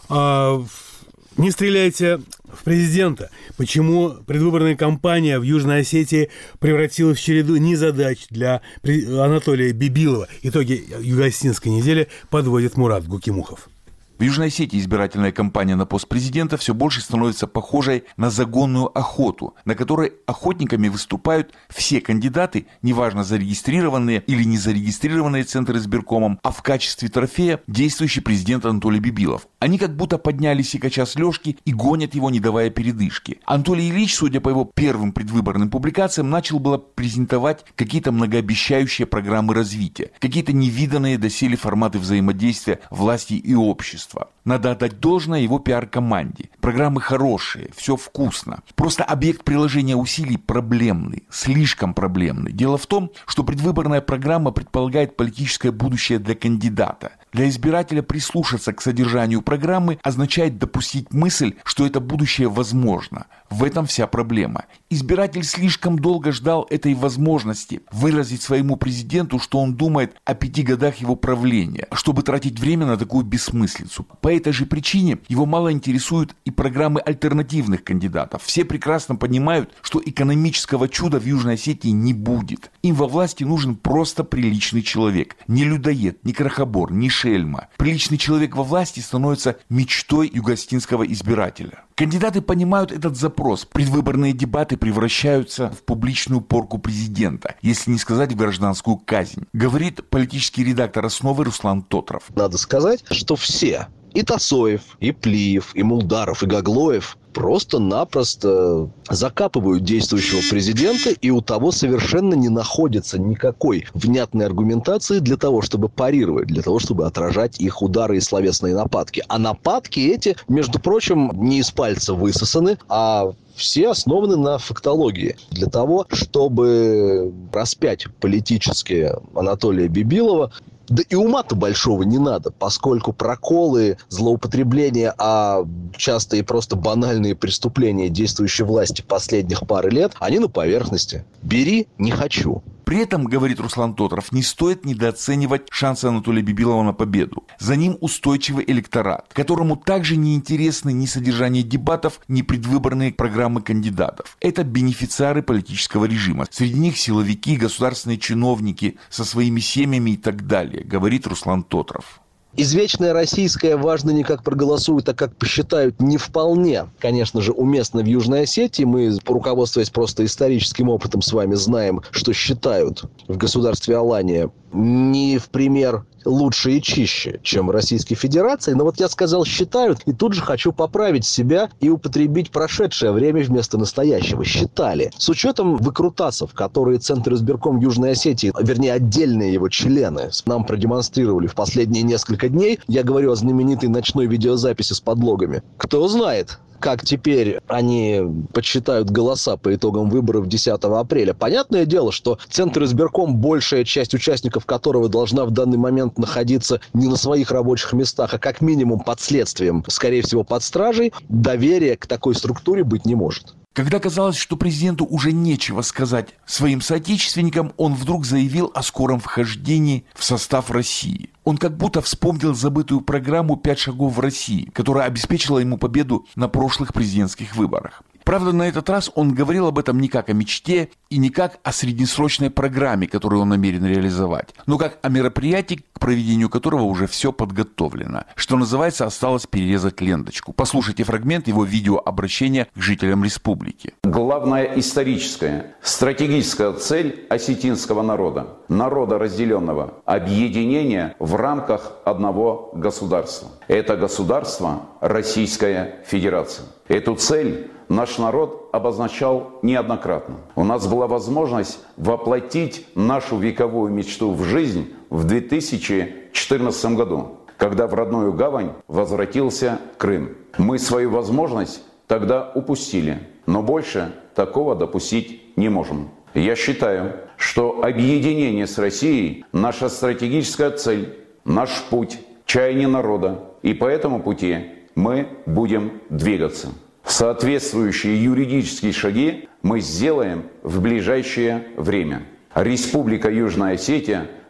а, не стреляйте в президента? Почему предвыборная кампания в Южной Осетии превратилась в череду незадач для Анатолия Бибилова? Итоги Юго-Осетинской недели подводит Мурат Гукимухов. В Южной Осетии избирательная кампания на пост президента все больше становится похожей на загонную охоту, на которой охотниками выступают все кандидаты, неважно зарегистрированные или не зарегистрированные Центром избиркомом, а в качестве трофея действующий президент Анатолий Бибилов. Они как будто подняли сикача с лёжки и гонят его, не давая передышки. Анатолий Ильич, судя по его первым предвыборным публикациям, начал было презентовать какие-то многообещающие программы развития, какие-то невиданные доселе форматы взаимодействия власти и общества. Надо отдать должное его пиар-команде. Программы хорошие, все вкусно. Просто объект приложения усилий проблемный, слишком проблемный. Дело в том, что предвыборная программа предполагает политическое будущее для кандидата. Для избирателя прислушаться к содержанию программы означает допустить мысль, что это будущее возможно. В этом вся проблема. Избиратель слишком долго ждал этой возможности выразить своему президенту, что он думает о пяти годах его правления, чтобы тратить время на такую бессмыслицу. По этой же причине его мало интересуют и программы альтернативных кандидатов. Все прекрасно понимают, что экономического чуда в Южной Осетии не будет. Им во власти нужен просто приличный человек. Не людоед, не крохобор, не шельма. Приличный человек во власти становится мечтой юго-осетинского избирателя. Кандидаты понимают этот запрос. Предвыборные дебаты превращаются в публичную порку президента, если не сказать в гражданскую казнь, говорит политический редактор «Основы» Руслан Тотров. Надо сказать, что все, и Тасоев, и Плиев, и Мулдаров, и Гаглоев просто-напросто закапывают действующего президента, и у того совершенно не находится никакой внятной аргументации для того, чтобы парировать, для того, чтобы отражать их удары и словесные нападки. А нападки эти, между прочим, не из пальца высосаны, а все основаны на фактологии. Для того, чтобы распять политически Анатолия Бибилова, да и ума-то большого не надо, поскольку проколы, злоупотребления, а часто и просто банальные преступления действующей власти последних пары лет, они на поверхности. Бери, не хочу. При этом, говорит Руслан Тотров, не стоит недооценивать шансы Анатолия Бибилова на победу. За ним устойчивый электорат, которому также не интересны ни содержание дебатов, ни предвыборные программы кандидатов. Это бенефициары политического режима. Среди них силовики, государственные чиновники со своими семьями и так далее, говорит Руслан Тотров. Извечное российское «важно не как проголосуют, а как посчитают» не вполне, конечно же, уместно в Южной Осетии. Мы, руководствуясь просто историческим опытом, с вами знаем, что считают в государстве Алания не в пример лучше и чище, чем в Российской Федерации. Но вот я сказал «считают», и тут же хочу поправить себя и употребить прошедшее время вместо настоящего. Считали. С учетом выкрутасов, которые Центр избирком Южной Осетии, вернее, отдельные его члены, нам продемонстрировали в последние несколько дней, я говорю о знаменитой ночной видеозаписи с подлогами. Кто знает, как теперь они подсчитают голоса по итогам выборов десятого апреля. Понятное дело, что Центр избирком, большая часть участников которого должна в данный момент находиться не на своих рабочих местах, а как минимум под следствием, скорее всего, под стражей, доверия к такой структуре быть не может. Когда казалось, что президенту уже нечего сказать своим соотечественникам, он вдруг заявил о скором вхождении в состав России. Он как будто вспомнил забытую программу «Пять шагов в России», которая обеспечила ему победу на прошлых президентских выборах. Правда, на этот раз он говорил об этом не как о мечте и не как о среднесрочной программе, которую он намерен реализовать, но как о мероприятии, к проведению которого уже все подготовлено. Что называется, осталось перерезать ленточку. Послушайте фрагмент его видеообращения к жителям республики. Главная историческая, стратегическая цель осетинского народа, народа разделенного, объединение в рамках одного государства. Это государство Российская Федерация. Эту цель наш народ обозначал неоднократно. У нас была возможность воплотить нашу вековую мечту в жизнь в две тысячи четырнадцатом году, когда в родную гавань возвратился Крым. Мы свою возможность тогда упустили, но больше такого допустить не можем. Я считаю, что объединение с Россией – наша стратегическая цель, наш путь, чаяние народа, и по этому пути мы будем двигаться. Соответствующие юридические шаги мы сделаем в ближайшее время. Республика Южная Осетия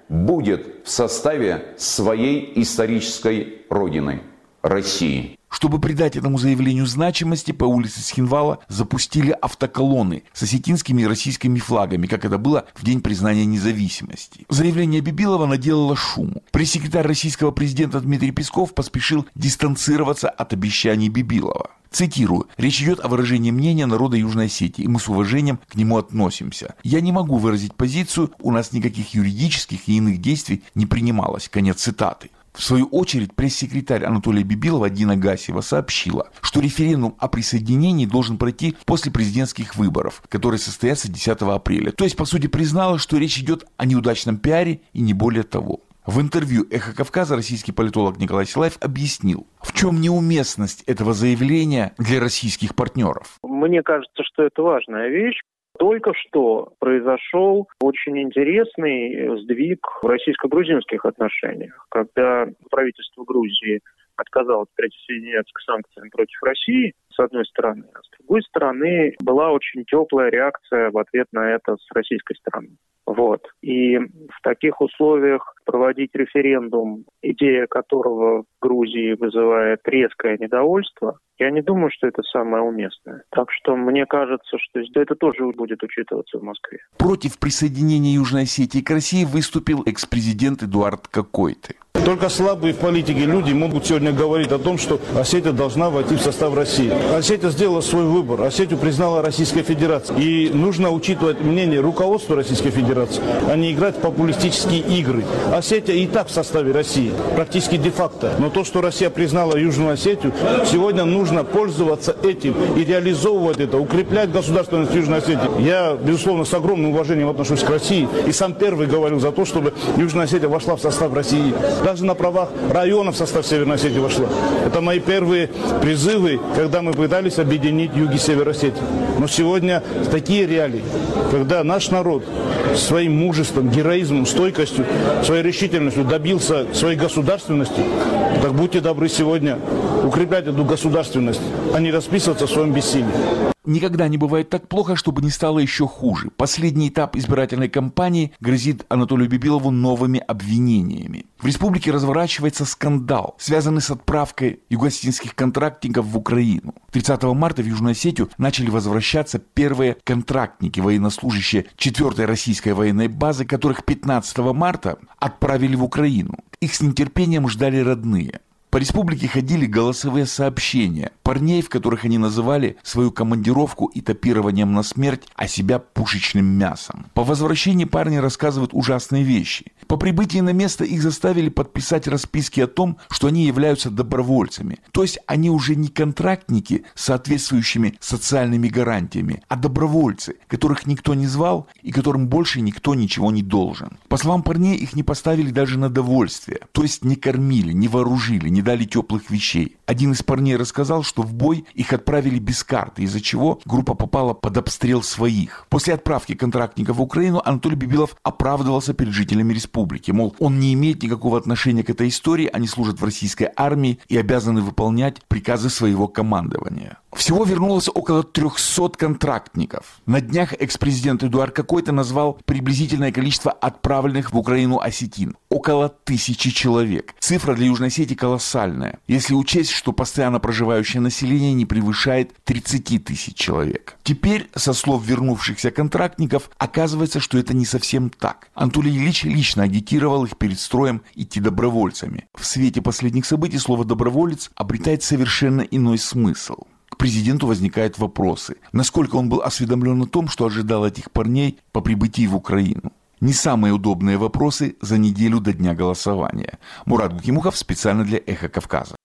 будет в составе своей исторической родины – России. Чтобы придать этому заявлению значимости, по улице Схинвала запустили автоколонны с осетинскими и российскими флагами, как это было в день признания независимости. Заявление Бибилова наделало шуму. Пресс-секретарь российского президента Дмитрий Песков поспешил дистанцироваться от обещаний Бибилова. Цитирую: «Речь идет о выражении мнения народа Южной Осетии, и мы с уважением к нему относимся. Я не могу выразить позицию, у нас никаких юридических и иных действий не принималось». Конец цитаты. В свою очередь, пресс-секретарь Анатолия Бибилова Дина Гасева сообщила, что референдум о присоединении должен пройти после президентских выборов, которые состоятся десятого апреля. То есть, по сути, признала, что речь идет о неудачном пиаре и не более того. В интервью «Эхо Кавказа» российский политолог Николай Силаев объяснил, в чем неуместность этого заявления для российских партнеров. Мне кажется, что это важная вещь. Только что произошел очень интересный сдвиг в российско-грузинских отношениях, когда правительство Грузии отказалось присоединяться к санкциям против России, с одной стороны, а с другой стороны была очень теплая реакция в ответ на это с российской стороны. Вот. И в таких условиях проводить референдум, идея которого в Грузии вызывает резкое недовольство, я не думаю, что это самое уместное. Так что мне кажется, что это тоже будет учитываться в Москве. Против присоединения Южной Осетии к России выступил экс-президент Эдуард Кокойты. Только слабые в политике люди могут сегодня говорить о том, что Осетия должна войти в состав России. Осетия сделала свой выбор. Осетию признала Российская Федерация. И нужно учитывать мнение руководства Российской Федерации, а не играть в популистические игры. Осетия и так в составе России, практически де-факто. Но то, что Россия признала Южную Осетию, сегодня нужно пользоваться этим и реализовывать это, укреплять государственность Южной Осетии. Я, безусловно, с огромным уважением отношусь к России и сам первый говорил за то, чтобы Южная Осетия вошла в состав России. Даже на правах района в состав Северной Осетии вошла. Это мои первые призывы, когда мы пытались объединить Юг и Север Осетии. Но сегодня такие реалии, когда наш народ своим мужеством, героизмом, стойкостью, своей решительностью добился своей государственности, так будьте добры сегодня укреплять эту государственность, а не расписываться в своем бессилии. Никогда не бывает так плохо, чтобы не стало еще хуже. Последний этап избирательной кампании грозит Анатолию Бибилову новыми обвинениями. В республике разворачивается скандал, связанный с отправкой югоосетинских контрактников в Украину. тридцатого марта в Южную Осетию начали возвращаться первые контрактники, военнослужащие четвёртой российской военной базы, которых пятнадцатого марта отправили в Украину. Их с нетерпением ждали родные. По республике ходили голосовые сообщения парней, в которых они называли свою командировку этапированием на смерть, а себя пушечным мясом. По возвращении парни рассказывают ужасные вещи. По прибытии на место их заставили подписать расписки о том, что они являются добровольцами. То есть они уже не контрактники с соответствующими социальными гарантиями, а добровольцы, которых никто не звал и которым больше никто ничего не должен. По словам парней, их не поставили даже на довольствие. То есть не кормили, не вооружили, не дали теплых вещей. Один из парней рассказал, что в бой их отправили без карты, из-за чего группа попала под обстрел своих. После отправки контрактников в Украину Анатолий Бибилов оправдывался перед жителями республики. Мол, он не имеет никакого отношения к этой истории, они служат в российской армии и обязаны выполнять приказы своего командования. Всего вернулось около трехсот контрактников. На днях экс-президент Эдуард Кокойты назвал приблизительное количество отправленных в Украину осетин. Около тысячи человек. Цифра для Южной Осетии колоссальная, если учесть, что постоянно проживающее население не превышает тридцати тысяч человек. Теперь, со слов вернувшихся контрактников, оказывается, что это не совсем так. Анатолий Ильич лично агитировал их перед строем идти добровольцами. В свете последних событий слово «доброволец» обретает совершенно иной смысл. К президенту возникают вопросы. Насколько он был осведомлен о том, что ожидал этих парней по прибытии в Украину? Не самые удобные вопросы за неделю до дня голосования. Мурат Гукимухов специально для «Эхо Кавказа».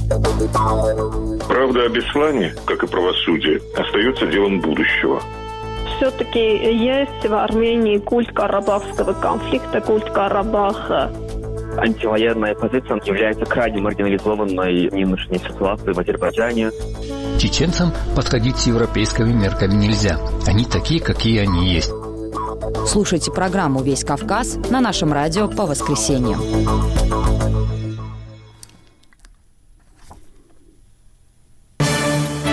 Правда о Беслане, как и правосудие, остается делом будущего. Все-таки есть в Армении культ карабахского конфликта, культ Карабаха. Антивоенная позиция является крайне маргинализованной в нынешней ситуации в Азербайджане. Чеченцам подходить с европейскими мерками нельзя. Они такие, какие они есть. Слушайте программу «Весь Кавказ» на нашем радио по воскресеньям.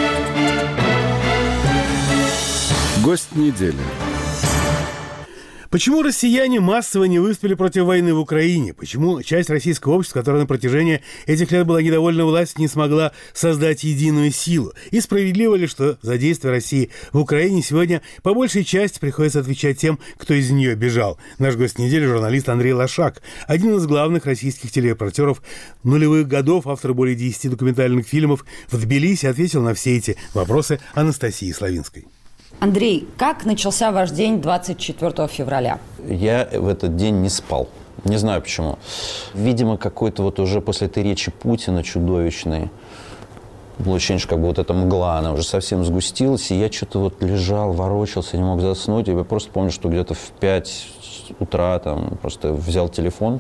Гость недели. Почему россияне массово не выступили против войны в Украине? Почему часть российского общества, которая на протяжении этих лет была недовольна властью, не смогла создать единую силу? И справедливо ли, что за действия России в Украине сегодня по большей части приходится отвечать тем, кто из нее бежал? Наш гость недели – журналист Андрей Лошак, один из главных российских телерепортеров нулевых годов, автор более десяти документальных фильмов в Тбилиси, ответил на все эти вопросы Анастасии Славинской. Андрей, как начался ваш день двадцать четвёртого февраля? Я в этот день не спал. Не знаю почему. Видимо, какой-то вот уже после этой речи Путина чудовищной, было ощущение, что как бы вот эта мгла, она уже совсем сгустилась, и я что-то вот лежал, ворочался, не мог заснуть. И я просто помню, что где-то в пять утра там просто взял телефон,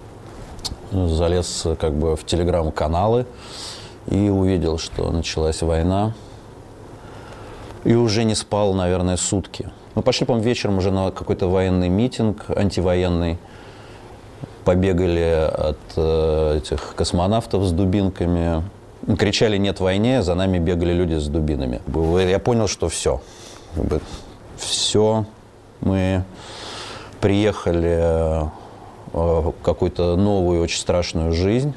залез как бы в телеграм-каналы и увидел, что началась война. И уже не спал, наверное, сутки. Мы пошли, по-моему, вечером уже на какой-то военный митинг, антивоенный. Побегали от э, этих космонавтов с дубинками. Кричали «нет войне», за нами бегали люди с дубинами. Я понял, что все. Как бы, все. Мы приехали в какую-то новую, очень страшную жизнь.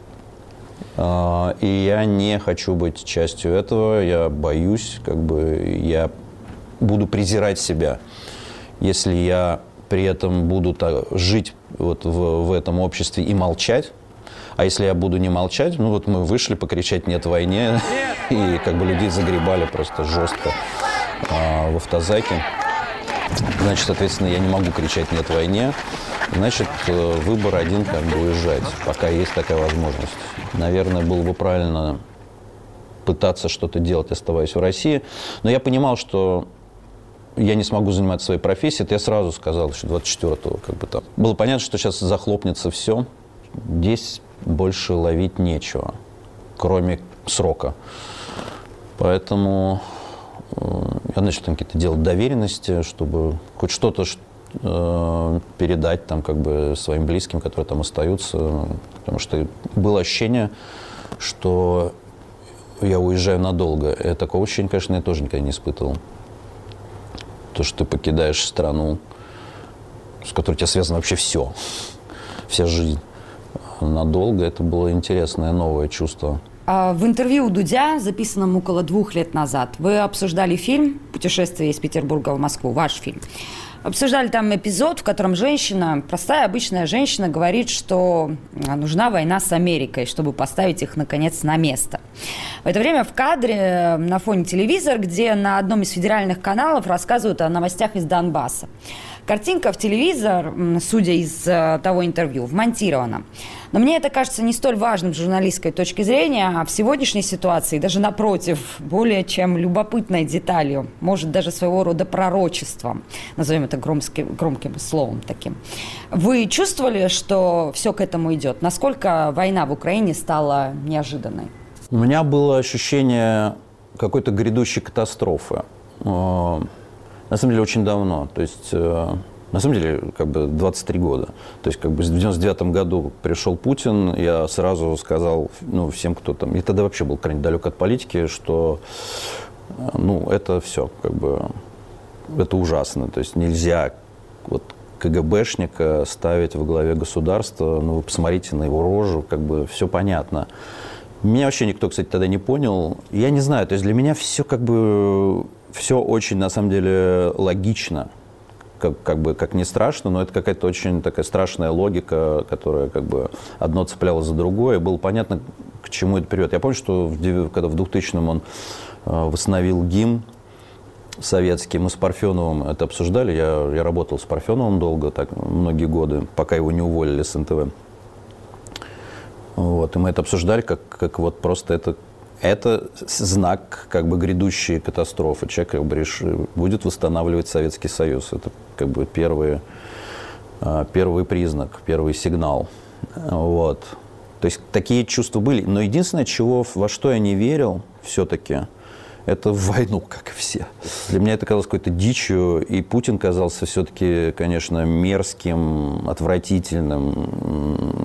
И я не хочу быть частью этого, я боюсь, как бы я буду презирать себя, если я при этом буду так, жить вот в, в этом обществе и молчать. А если я буду не молчать, ну вот мы вышли покричать «нет войне», и как бы людей загребали просто жестко а, в автозаке. Значит, соответственно, я не могу кричать «нет войне». Значит, выбор один, как бы уезжать, пока есть такая возможность. Наверное, было бы правильно пытаться что-то делать, оставаясь в России. Но я понимал, что я не смогу заниматься своей профессией. Это я сразу сказал, что двадцать четвёртого как бы там. Было понятно, что сейчас захлопнется все. Здесь больше ловить нечего, кроме срока. Поэтому я начал там какие-то делать доверенности, чтобы хоть что-то передать там, как бы, своим близким, которые там остаются. Потому что было ощущение, что я уезжаю надолго. И такого ощущения, конечно, я тоже никогда не испытывал. То, что ты покидаешь страну, с которой у тебя связано вообще все, вся жизнь. Надолго это было интересное, новое чувство. В интервью у Дудя, записанном около двух лет назад, вы обсуждали фильм «Путешествие из Петербурга в Москву», ваш фильм. Обсуждали там эпизод, в котором женщина, простая обычная женщина, говорит, что нужна война с Америкой, чтобы поставить их, наконец, на место. В это время в кадре на фоне телевизор, где на одном из федеральных каналов рассказывают о новостях из Донбасса. Картинка в телевизор, судя из того интервью, вмонтирована. Но мне это кажется не столь важным с журналистской точки зрения, а в сегодняшней ситуации, даже напротив, более чем любопытной деталью, может, даже своего рода пророчеством, назовем это громким, громким словом таким. Вы чувствовали, что все к этому идет? Насколько война в Украине стала неожиданной? У меня было ощущение какой-то грядущей катастрофы. На самом деле, очень давно. То есть, на самом деле, как бы двадцать три года. То есть, как бы в девяносто девятом году пришел Путин, я сразу сказал, ну, всем, кто там... И тогда вообще был крайне далек от политики, что, ну, это все, как бы, это ужасно. То есть, нельзя вот КГБшника ставить во главе государства. Ну, вы посмотрите на его рожу, как бы, все понятно. Меня вообще никто, кстати, тогда не понял. Я не знаю, то есть, для меня все, как бы... Все очень, на самом деле, логично, как, как бы, как не страшно, но это какая-то очень такая страшная логика, которая как бы одно цепляло за другое, и было понятно, к чему это приведет. Я помню, что в, когда в двухтысячном он э, восстановил гимн советский, мы с Парфеновым это обсуждали, я, я работал с Парфеновым долго, так, многие годы, пока его не уволили с эн тэ вэ. Вот, и мы это обсуждали, как, как вот просто это... Это знак как бы грядущей катастрофы. Человек как бы решил, будет восстанавливать Советский Союз. Это как бы первый, первый признак, первый сигнал. Вот. То есть такие чувства были. Но единственное, чего, во что я не верил все-таки, это в войну, как и все. Для меня это казалось какой-то дичью, и Путин казался все-таки, конечно, мерзким, отвратительным,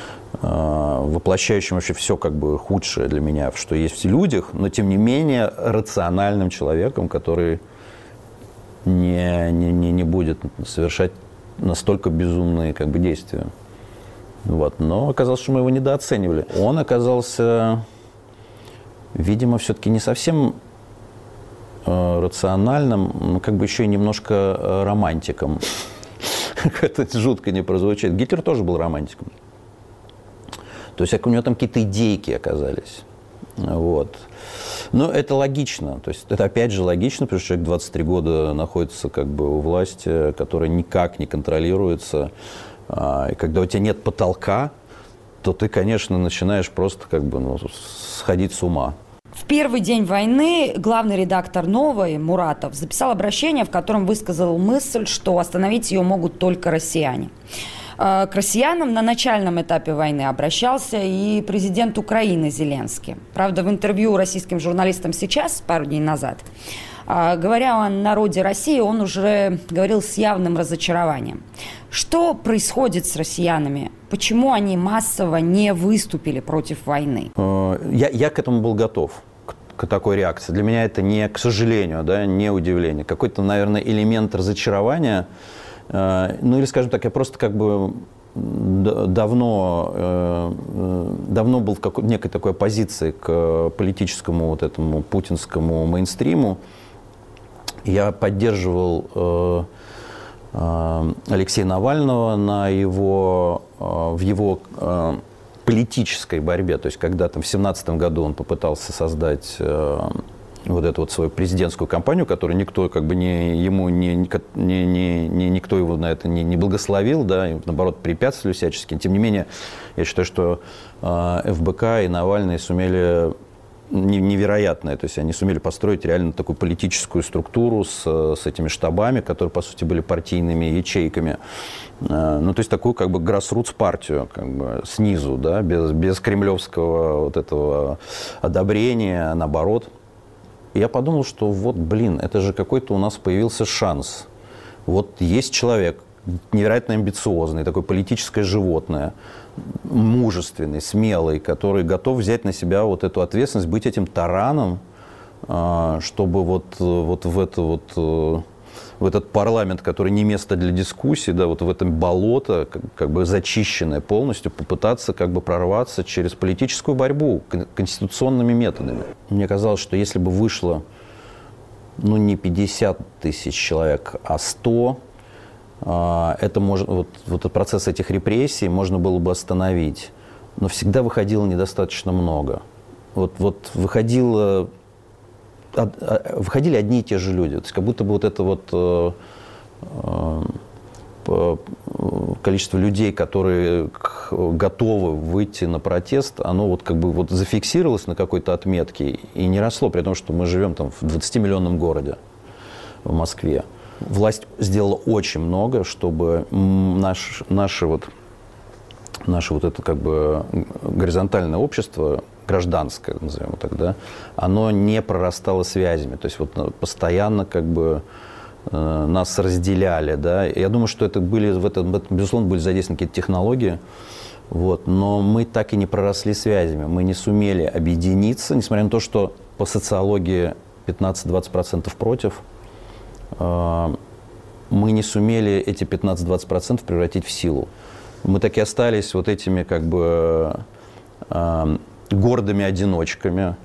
воплощающим вообще все как бы худшее для меня, что есть в людях, но тем не менее рациональным человеком, который не, не, не, не будет совершать настолько безумные как бы, действия. Вот. Но оказалось, что мы его недооценивали. Он оказался, видимо, все-таки не совсем э, рациональным, но как бы еще и немножко э, романтиком. Это жутко не прозвучит. Гитлер тоже был романтиком. То есть у него там какие-то идейки оказались. Вот. Но это логично. То есть это опять же логично, потому что человек двадцать три года находится как бы у власти, которая никак не контролируется. И когда у тебя нет потолка, то ты, конечно, начинаешь просто как бы ну, сходить с ума. В первый день войны главный редактор «Новой» Муратов записал обращение, в котором высказал мысль, что остановить ее могут только россияне. К россиянам на начальном этапе войны обращался и президент Украины Зеленский. Правда, в интервью российским журналистам сейчас, пару дней назад, говоря о народе России, он уже говорил с явным разочарованием. Что происходит с россиянами? Почему они массово не выступили против войны? Я, я к этому был готов, к, к такой реакции. Для меня это не, к сожалению, да, не удивление. Какой-то, наверное, элемент разочарования. Ну или, скажем так, я просто как бы давно, давно был в какой- некой такой оппозиции к политическому вот этому путинскому мейнстриму. Я поддерживал Алексея Навального на его, в его политической борьбе. То есть, когда там в семнадцатом году он попытался создать вот эту вот свою президентскую кампанию, которую никто как бы не, ему не, не, не, не, никто его на это не, не благословил, да, и, наоборот, препятствовали всячески. Тем не менее, я считаю, что эф бэ ка и Навальный сумели невероятное. То есть они сумели построить реально такую политическую структуру с, с этими штабами, которые, по сути, были партийными ячейками. Ну, то есть такую как бы грассрутс партию, как бы снизу, да, без, без кремлевского вот этого одобрения, наоборот. И я подумал, что вот, блин, это же какой-то у нас появился шанс. Вот есть человек, невероятно амбициозный, такое политическое животное, мужественный, смелый, который готов взять на себя вот эту ответственность, быть этим тараном, чтобы вот, вот в это вот в этот парламент, который не место для дискуссий, да, вот в этом болото, как, как бы зачищенное полностью, попытаться как бы прорваться через политическую борьбу конституционными методами. Мне казалось, что если бы вышло, ну, не пятьдесят тысяч человек, а сто, это может, вот, вот этот процесс этих репрессий можно было бы остановить. Но всегда выходило недостаточно много. Вот, вот выходило... выходили одни и те же люди. То есть как будто бы вот это вот э, э, количество людей, которые готовы выйти на протест, оно вот как бы вот зафиксировалось на какой-то отметке и не росло, при том, что мы живем там в двадцатимиллионном городе, в Москве. Власть сделала очень много, чтобы наш, наше, вот, наше вот это как бы горизонтальное общество, гражданское, назовем его так, да, оно не прорастало связями. То есть вот постоянно как бы э, нас разделяли, да. Я думаю, что это были, в этом, в этом, безусловно, были задействованы какие-то технологии, вот, но мы так и не проросли связями. Мы не сумели объединиться, несмотря на то, что по социологии пятнадцать-двадцать процентов против, э, мы не сумели эти пятнадцать-двадцать процентов превратить в силу. Мы так и остались вот этими как бы... Э, гордыми одиночками.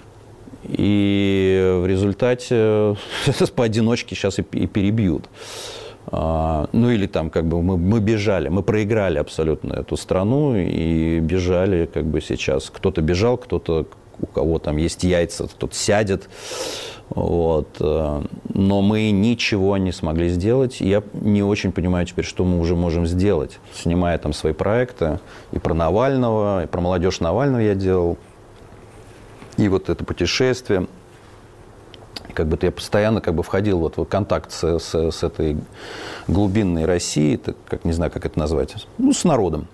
И в результате поодиночке сейчас и, и перебьют. А, ну или там как бы мы, мы бежали, мы проиграли абсолютно эту страну и бежали как бы сейчас. Кто-то бежал, кто-то, у кого там есть яйца, кто-то сядет. Вот. Но мы ничего не смогли сделать. Я не очень понимаю теперь, что мы уже можем сделать, снимая там свои проекты. И про Навального, и про молодежь Навального я делал. И вот это путешествие. И как бы я постоянно как бы входил вот в контакт с, с, с этой глубинной Россией, так, как, не знаю, как это назвать, ну, с народом.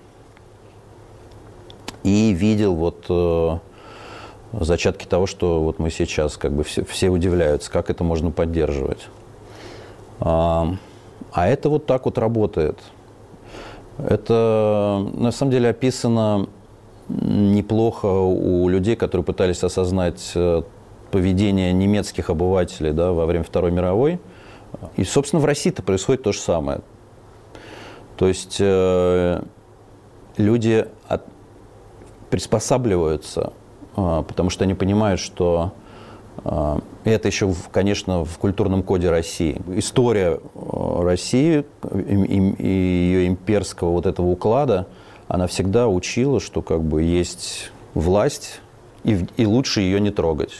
И видел вот... зачатки того, что вот мы сейчас, как бы все, все удивляются, как это можно поддерживать. А, а это вот так вот работает. Это, на самом деле, описано неплохо у людей, которые пытались осознать поведение немецких обывателей, да, во время Второй мировой. И, собственно, в России-то происходит то же самое. То есть э, люди от, приспосабливаются, э, потому что они понимают, что э, это еще, в, конечно, в культурном коде России. История э, России и, и, и ее имперского вот этого уклада, она всегда учила, что как бы есть власть, и, и лучше ее не трогать.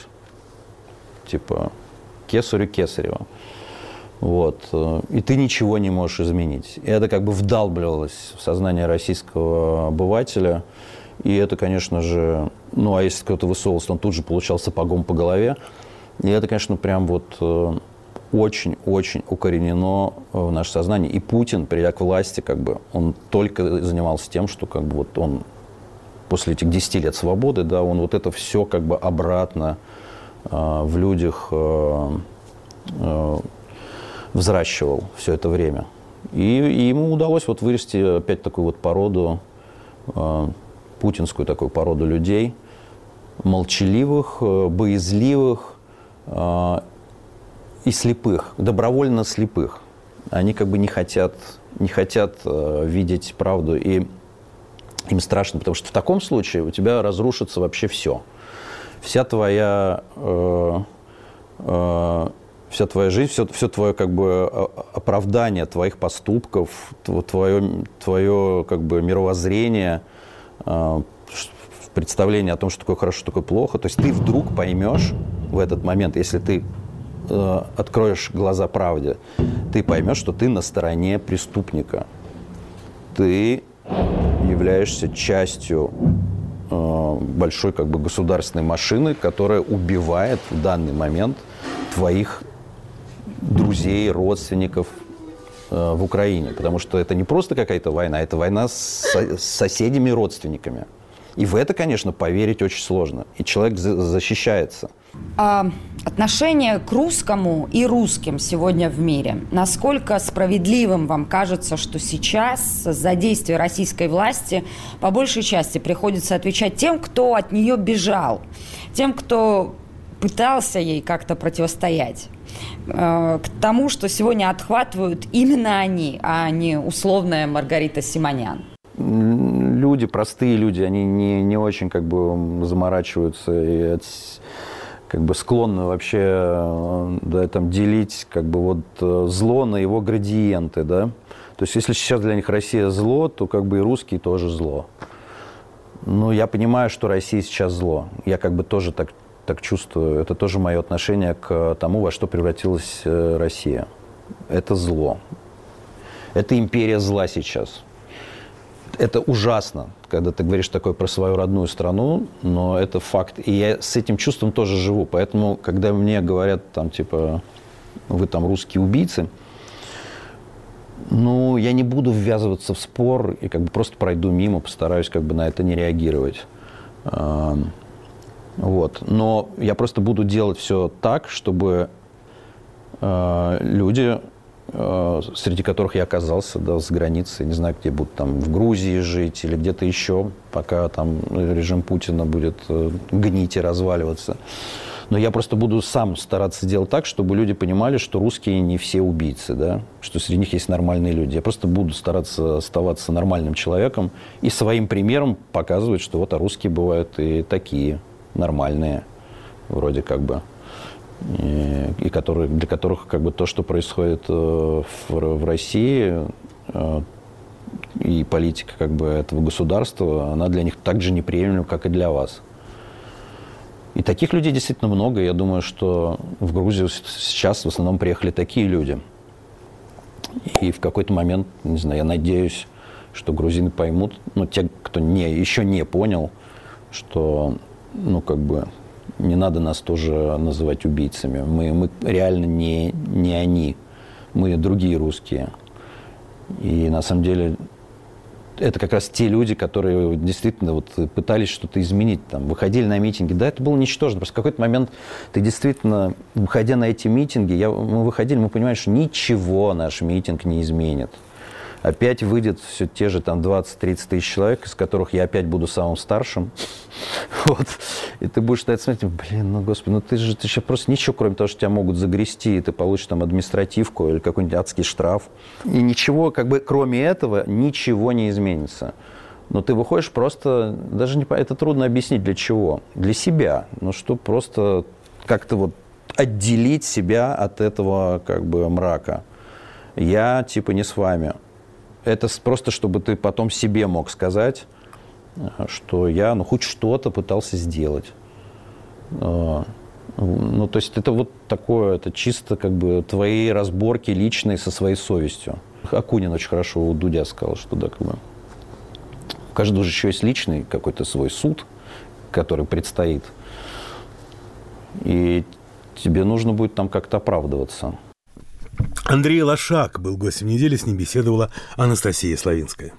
Типа кесарю кесарева. Вот. И ты ничего не можешь изменить. И это как бы вдалбливалось в сознание российского обывателя. И это, конечно же, ну, а если кто-то высовывался, он тут же получал сапогом по голове. И это, конечно, прям вот очень-очень укоренено в наше сознание. И Путин, придя к власти, как бы, он только занимался тем, что как бы вот он после этих десяти лет свободы, да, он вот это все как бы обратно э, в людях э, э, взращивал все это время. И, и ему удалось вот вырасти опять такую вот породу, э, путинскую такую породу людей, молчаливых, э, боязливых э, и слепых, добровольно слепых. Они как бы не хотят, не хотят э, видеть правду, и им страшно, потому что в таком случае у тебя разрушится вообще все. Вся твоя, э, э, вся твоя жизнь, все, все твое как бы оправдание твоих поступков, твое, твое как бы мировоззрение, э, представление о том, что такое хорошо, что такое плохо. То есть ты вдруг поймешь в этот момент, если ты э, откроешь глаза правде, ты поймешь, что ты на стороне преступника. Ты являешься частью э, большой как бы государственной машины, которая убивает в данный момент твоих друзей, родственников э, в Украине. Потому что это не просто какая-то война, это война с, с соседями и родственниками. И в это, конечно, поверить очень сложно. И человек за- защищается. А отношение к русскому и русским сегодня в мире. Насколько справедливым вам кажется, что сейчас за действия российской власти по большей части приходится отвечать тем, кто от нее бежал, тем, кто пытался ей как-то противостоять, к тому, что сегодня отхватывают именно они, а не условная Маргарита Симонян? Люди, простые люди, они не, не очень как бы заморачиваются и от, как бы склонны вообще, да, там, делить как бы вот зло на его градиенты, да. То есть если сейчас для них Россия зло, то как бы и русские тоже зло. Но я понимаю, что Россия сейчас зло. Я как бы тоже так, так чувствую. Это тоже мое отношение к тому, во что превратилась Россия. Это зло. Это империя зла сейчас. Это ужасно, когда ты говоришь такое про свою родную страну, но это факт. И я с этим чувством тоже живу. Поэтому, когда мне говорят, там, типа, вы там русские убийцы, ну, я не буду ввязываться в спор и как бы просто пройду мимо, постараюсь как бы на это не реагировать. Вот. Но я просто буду делать все так, чтобы люди, среди которых я оказался, да, с границы, не знаю, где будут там в Грузии жить или где-то еще, пока там режим Путина будет гнить и разваливаться. Но я просто буду сам стараться делать так, чтобы люди понимали, что русские не все убийцы, да, что среди них есть нормальные люди. Я просто буду стараться оставаться нормальным человеком и своим примером показывать, что вот а русские бывают и такие нормальные, вроде как бы. И, и которые, для которых как бы то, что происходит в, в России, и политика как бы этого государства, она для них так же неприемлема, как и для вас. И таких людей действительно много. Я думаю, что в Грузию сейчас в основном приехали такие люди. И в какой-то момент, не знаю, я надеюсь, что грузины поймут, ну, те, кто не, еще не понял, что, ну, как бы, не надо нас тоже называть убийцами. Мы, мы реально не, не они. Мы другие русские. И на самом деле это как раз те люди, которые действительно вот пытались что-то изменить. Там, выходили на митинги. Да, это было ничтожно. Просто в какой-то момент ты действительно, выходя на эти митинги, я, мы выходили, мы понимали, что ничего наш митинг не изменит. опять выйдет все те же там двадцать-тридцать тысяч человек, из которых я опять буду самым старшим. Вот. И ты будешь на это смотреть, блин, ну, господи, ну ты же ты сейчас просто ничего, кроме того, что тебя могут загрести, и ты получишь там административку или какой-нибудь адский штраф. И ничего, как бы, кроме этого, ничего не изменится. Но ты выходишь просто, даже не, это трудно объяснить для чего. Для себя. Ну, что просто как-то вот отделить себя от этого, как бы, мрака. Я, типа, не с вами. Это просто, чтобы ты потом себе мог сказать, что я, ну, хоть что-то пытался сделать. Ну, то есть это вот такое, это чисто, как бы, твои разборки личные со своей совестью. Акунин очень хорошо у Дудя сказал, что, да, как бы, у каждого же еще есть личный какой-то свой суд, который предстоит. И тебе нужно будет там как-то оправдываться. Андрей Лошак был гостем недели, с ним беседовала Анастасия Славинская.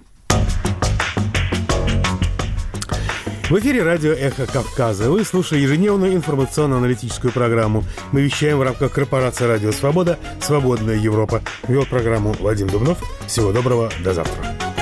В эфире радио «Эхо Кавказа». Вы слушаете ежедневную информационно-аналитическую программу. Мы вещаем в рамках корпорации «Радио Свобода», «Свободная Европа». Вел программу Вадим Дубнов. Всего доброго, до завтра.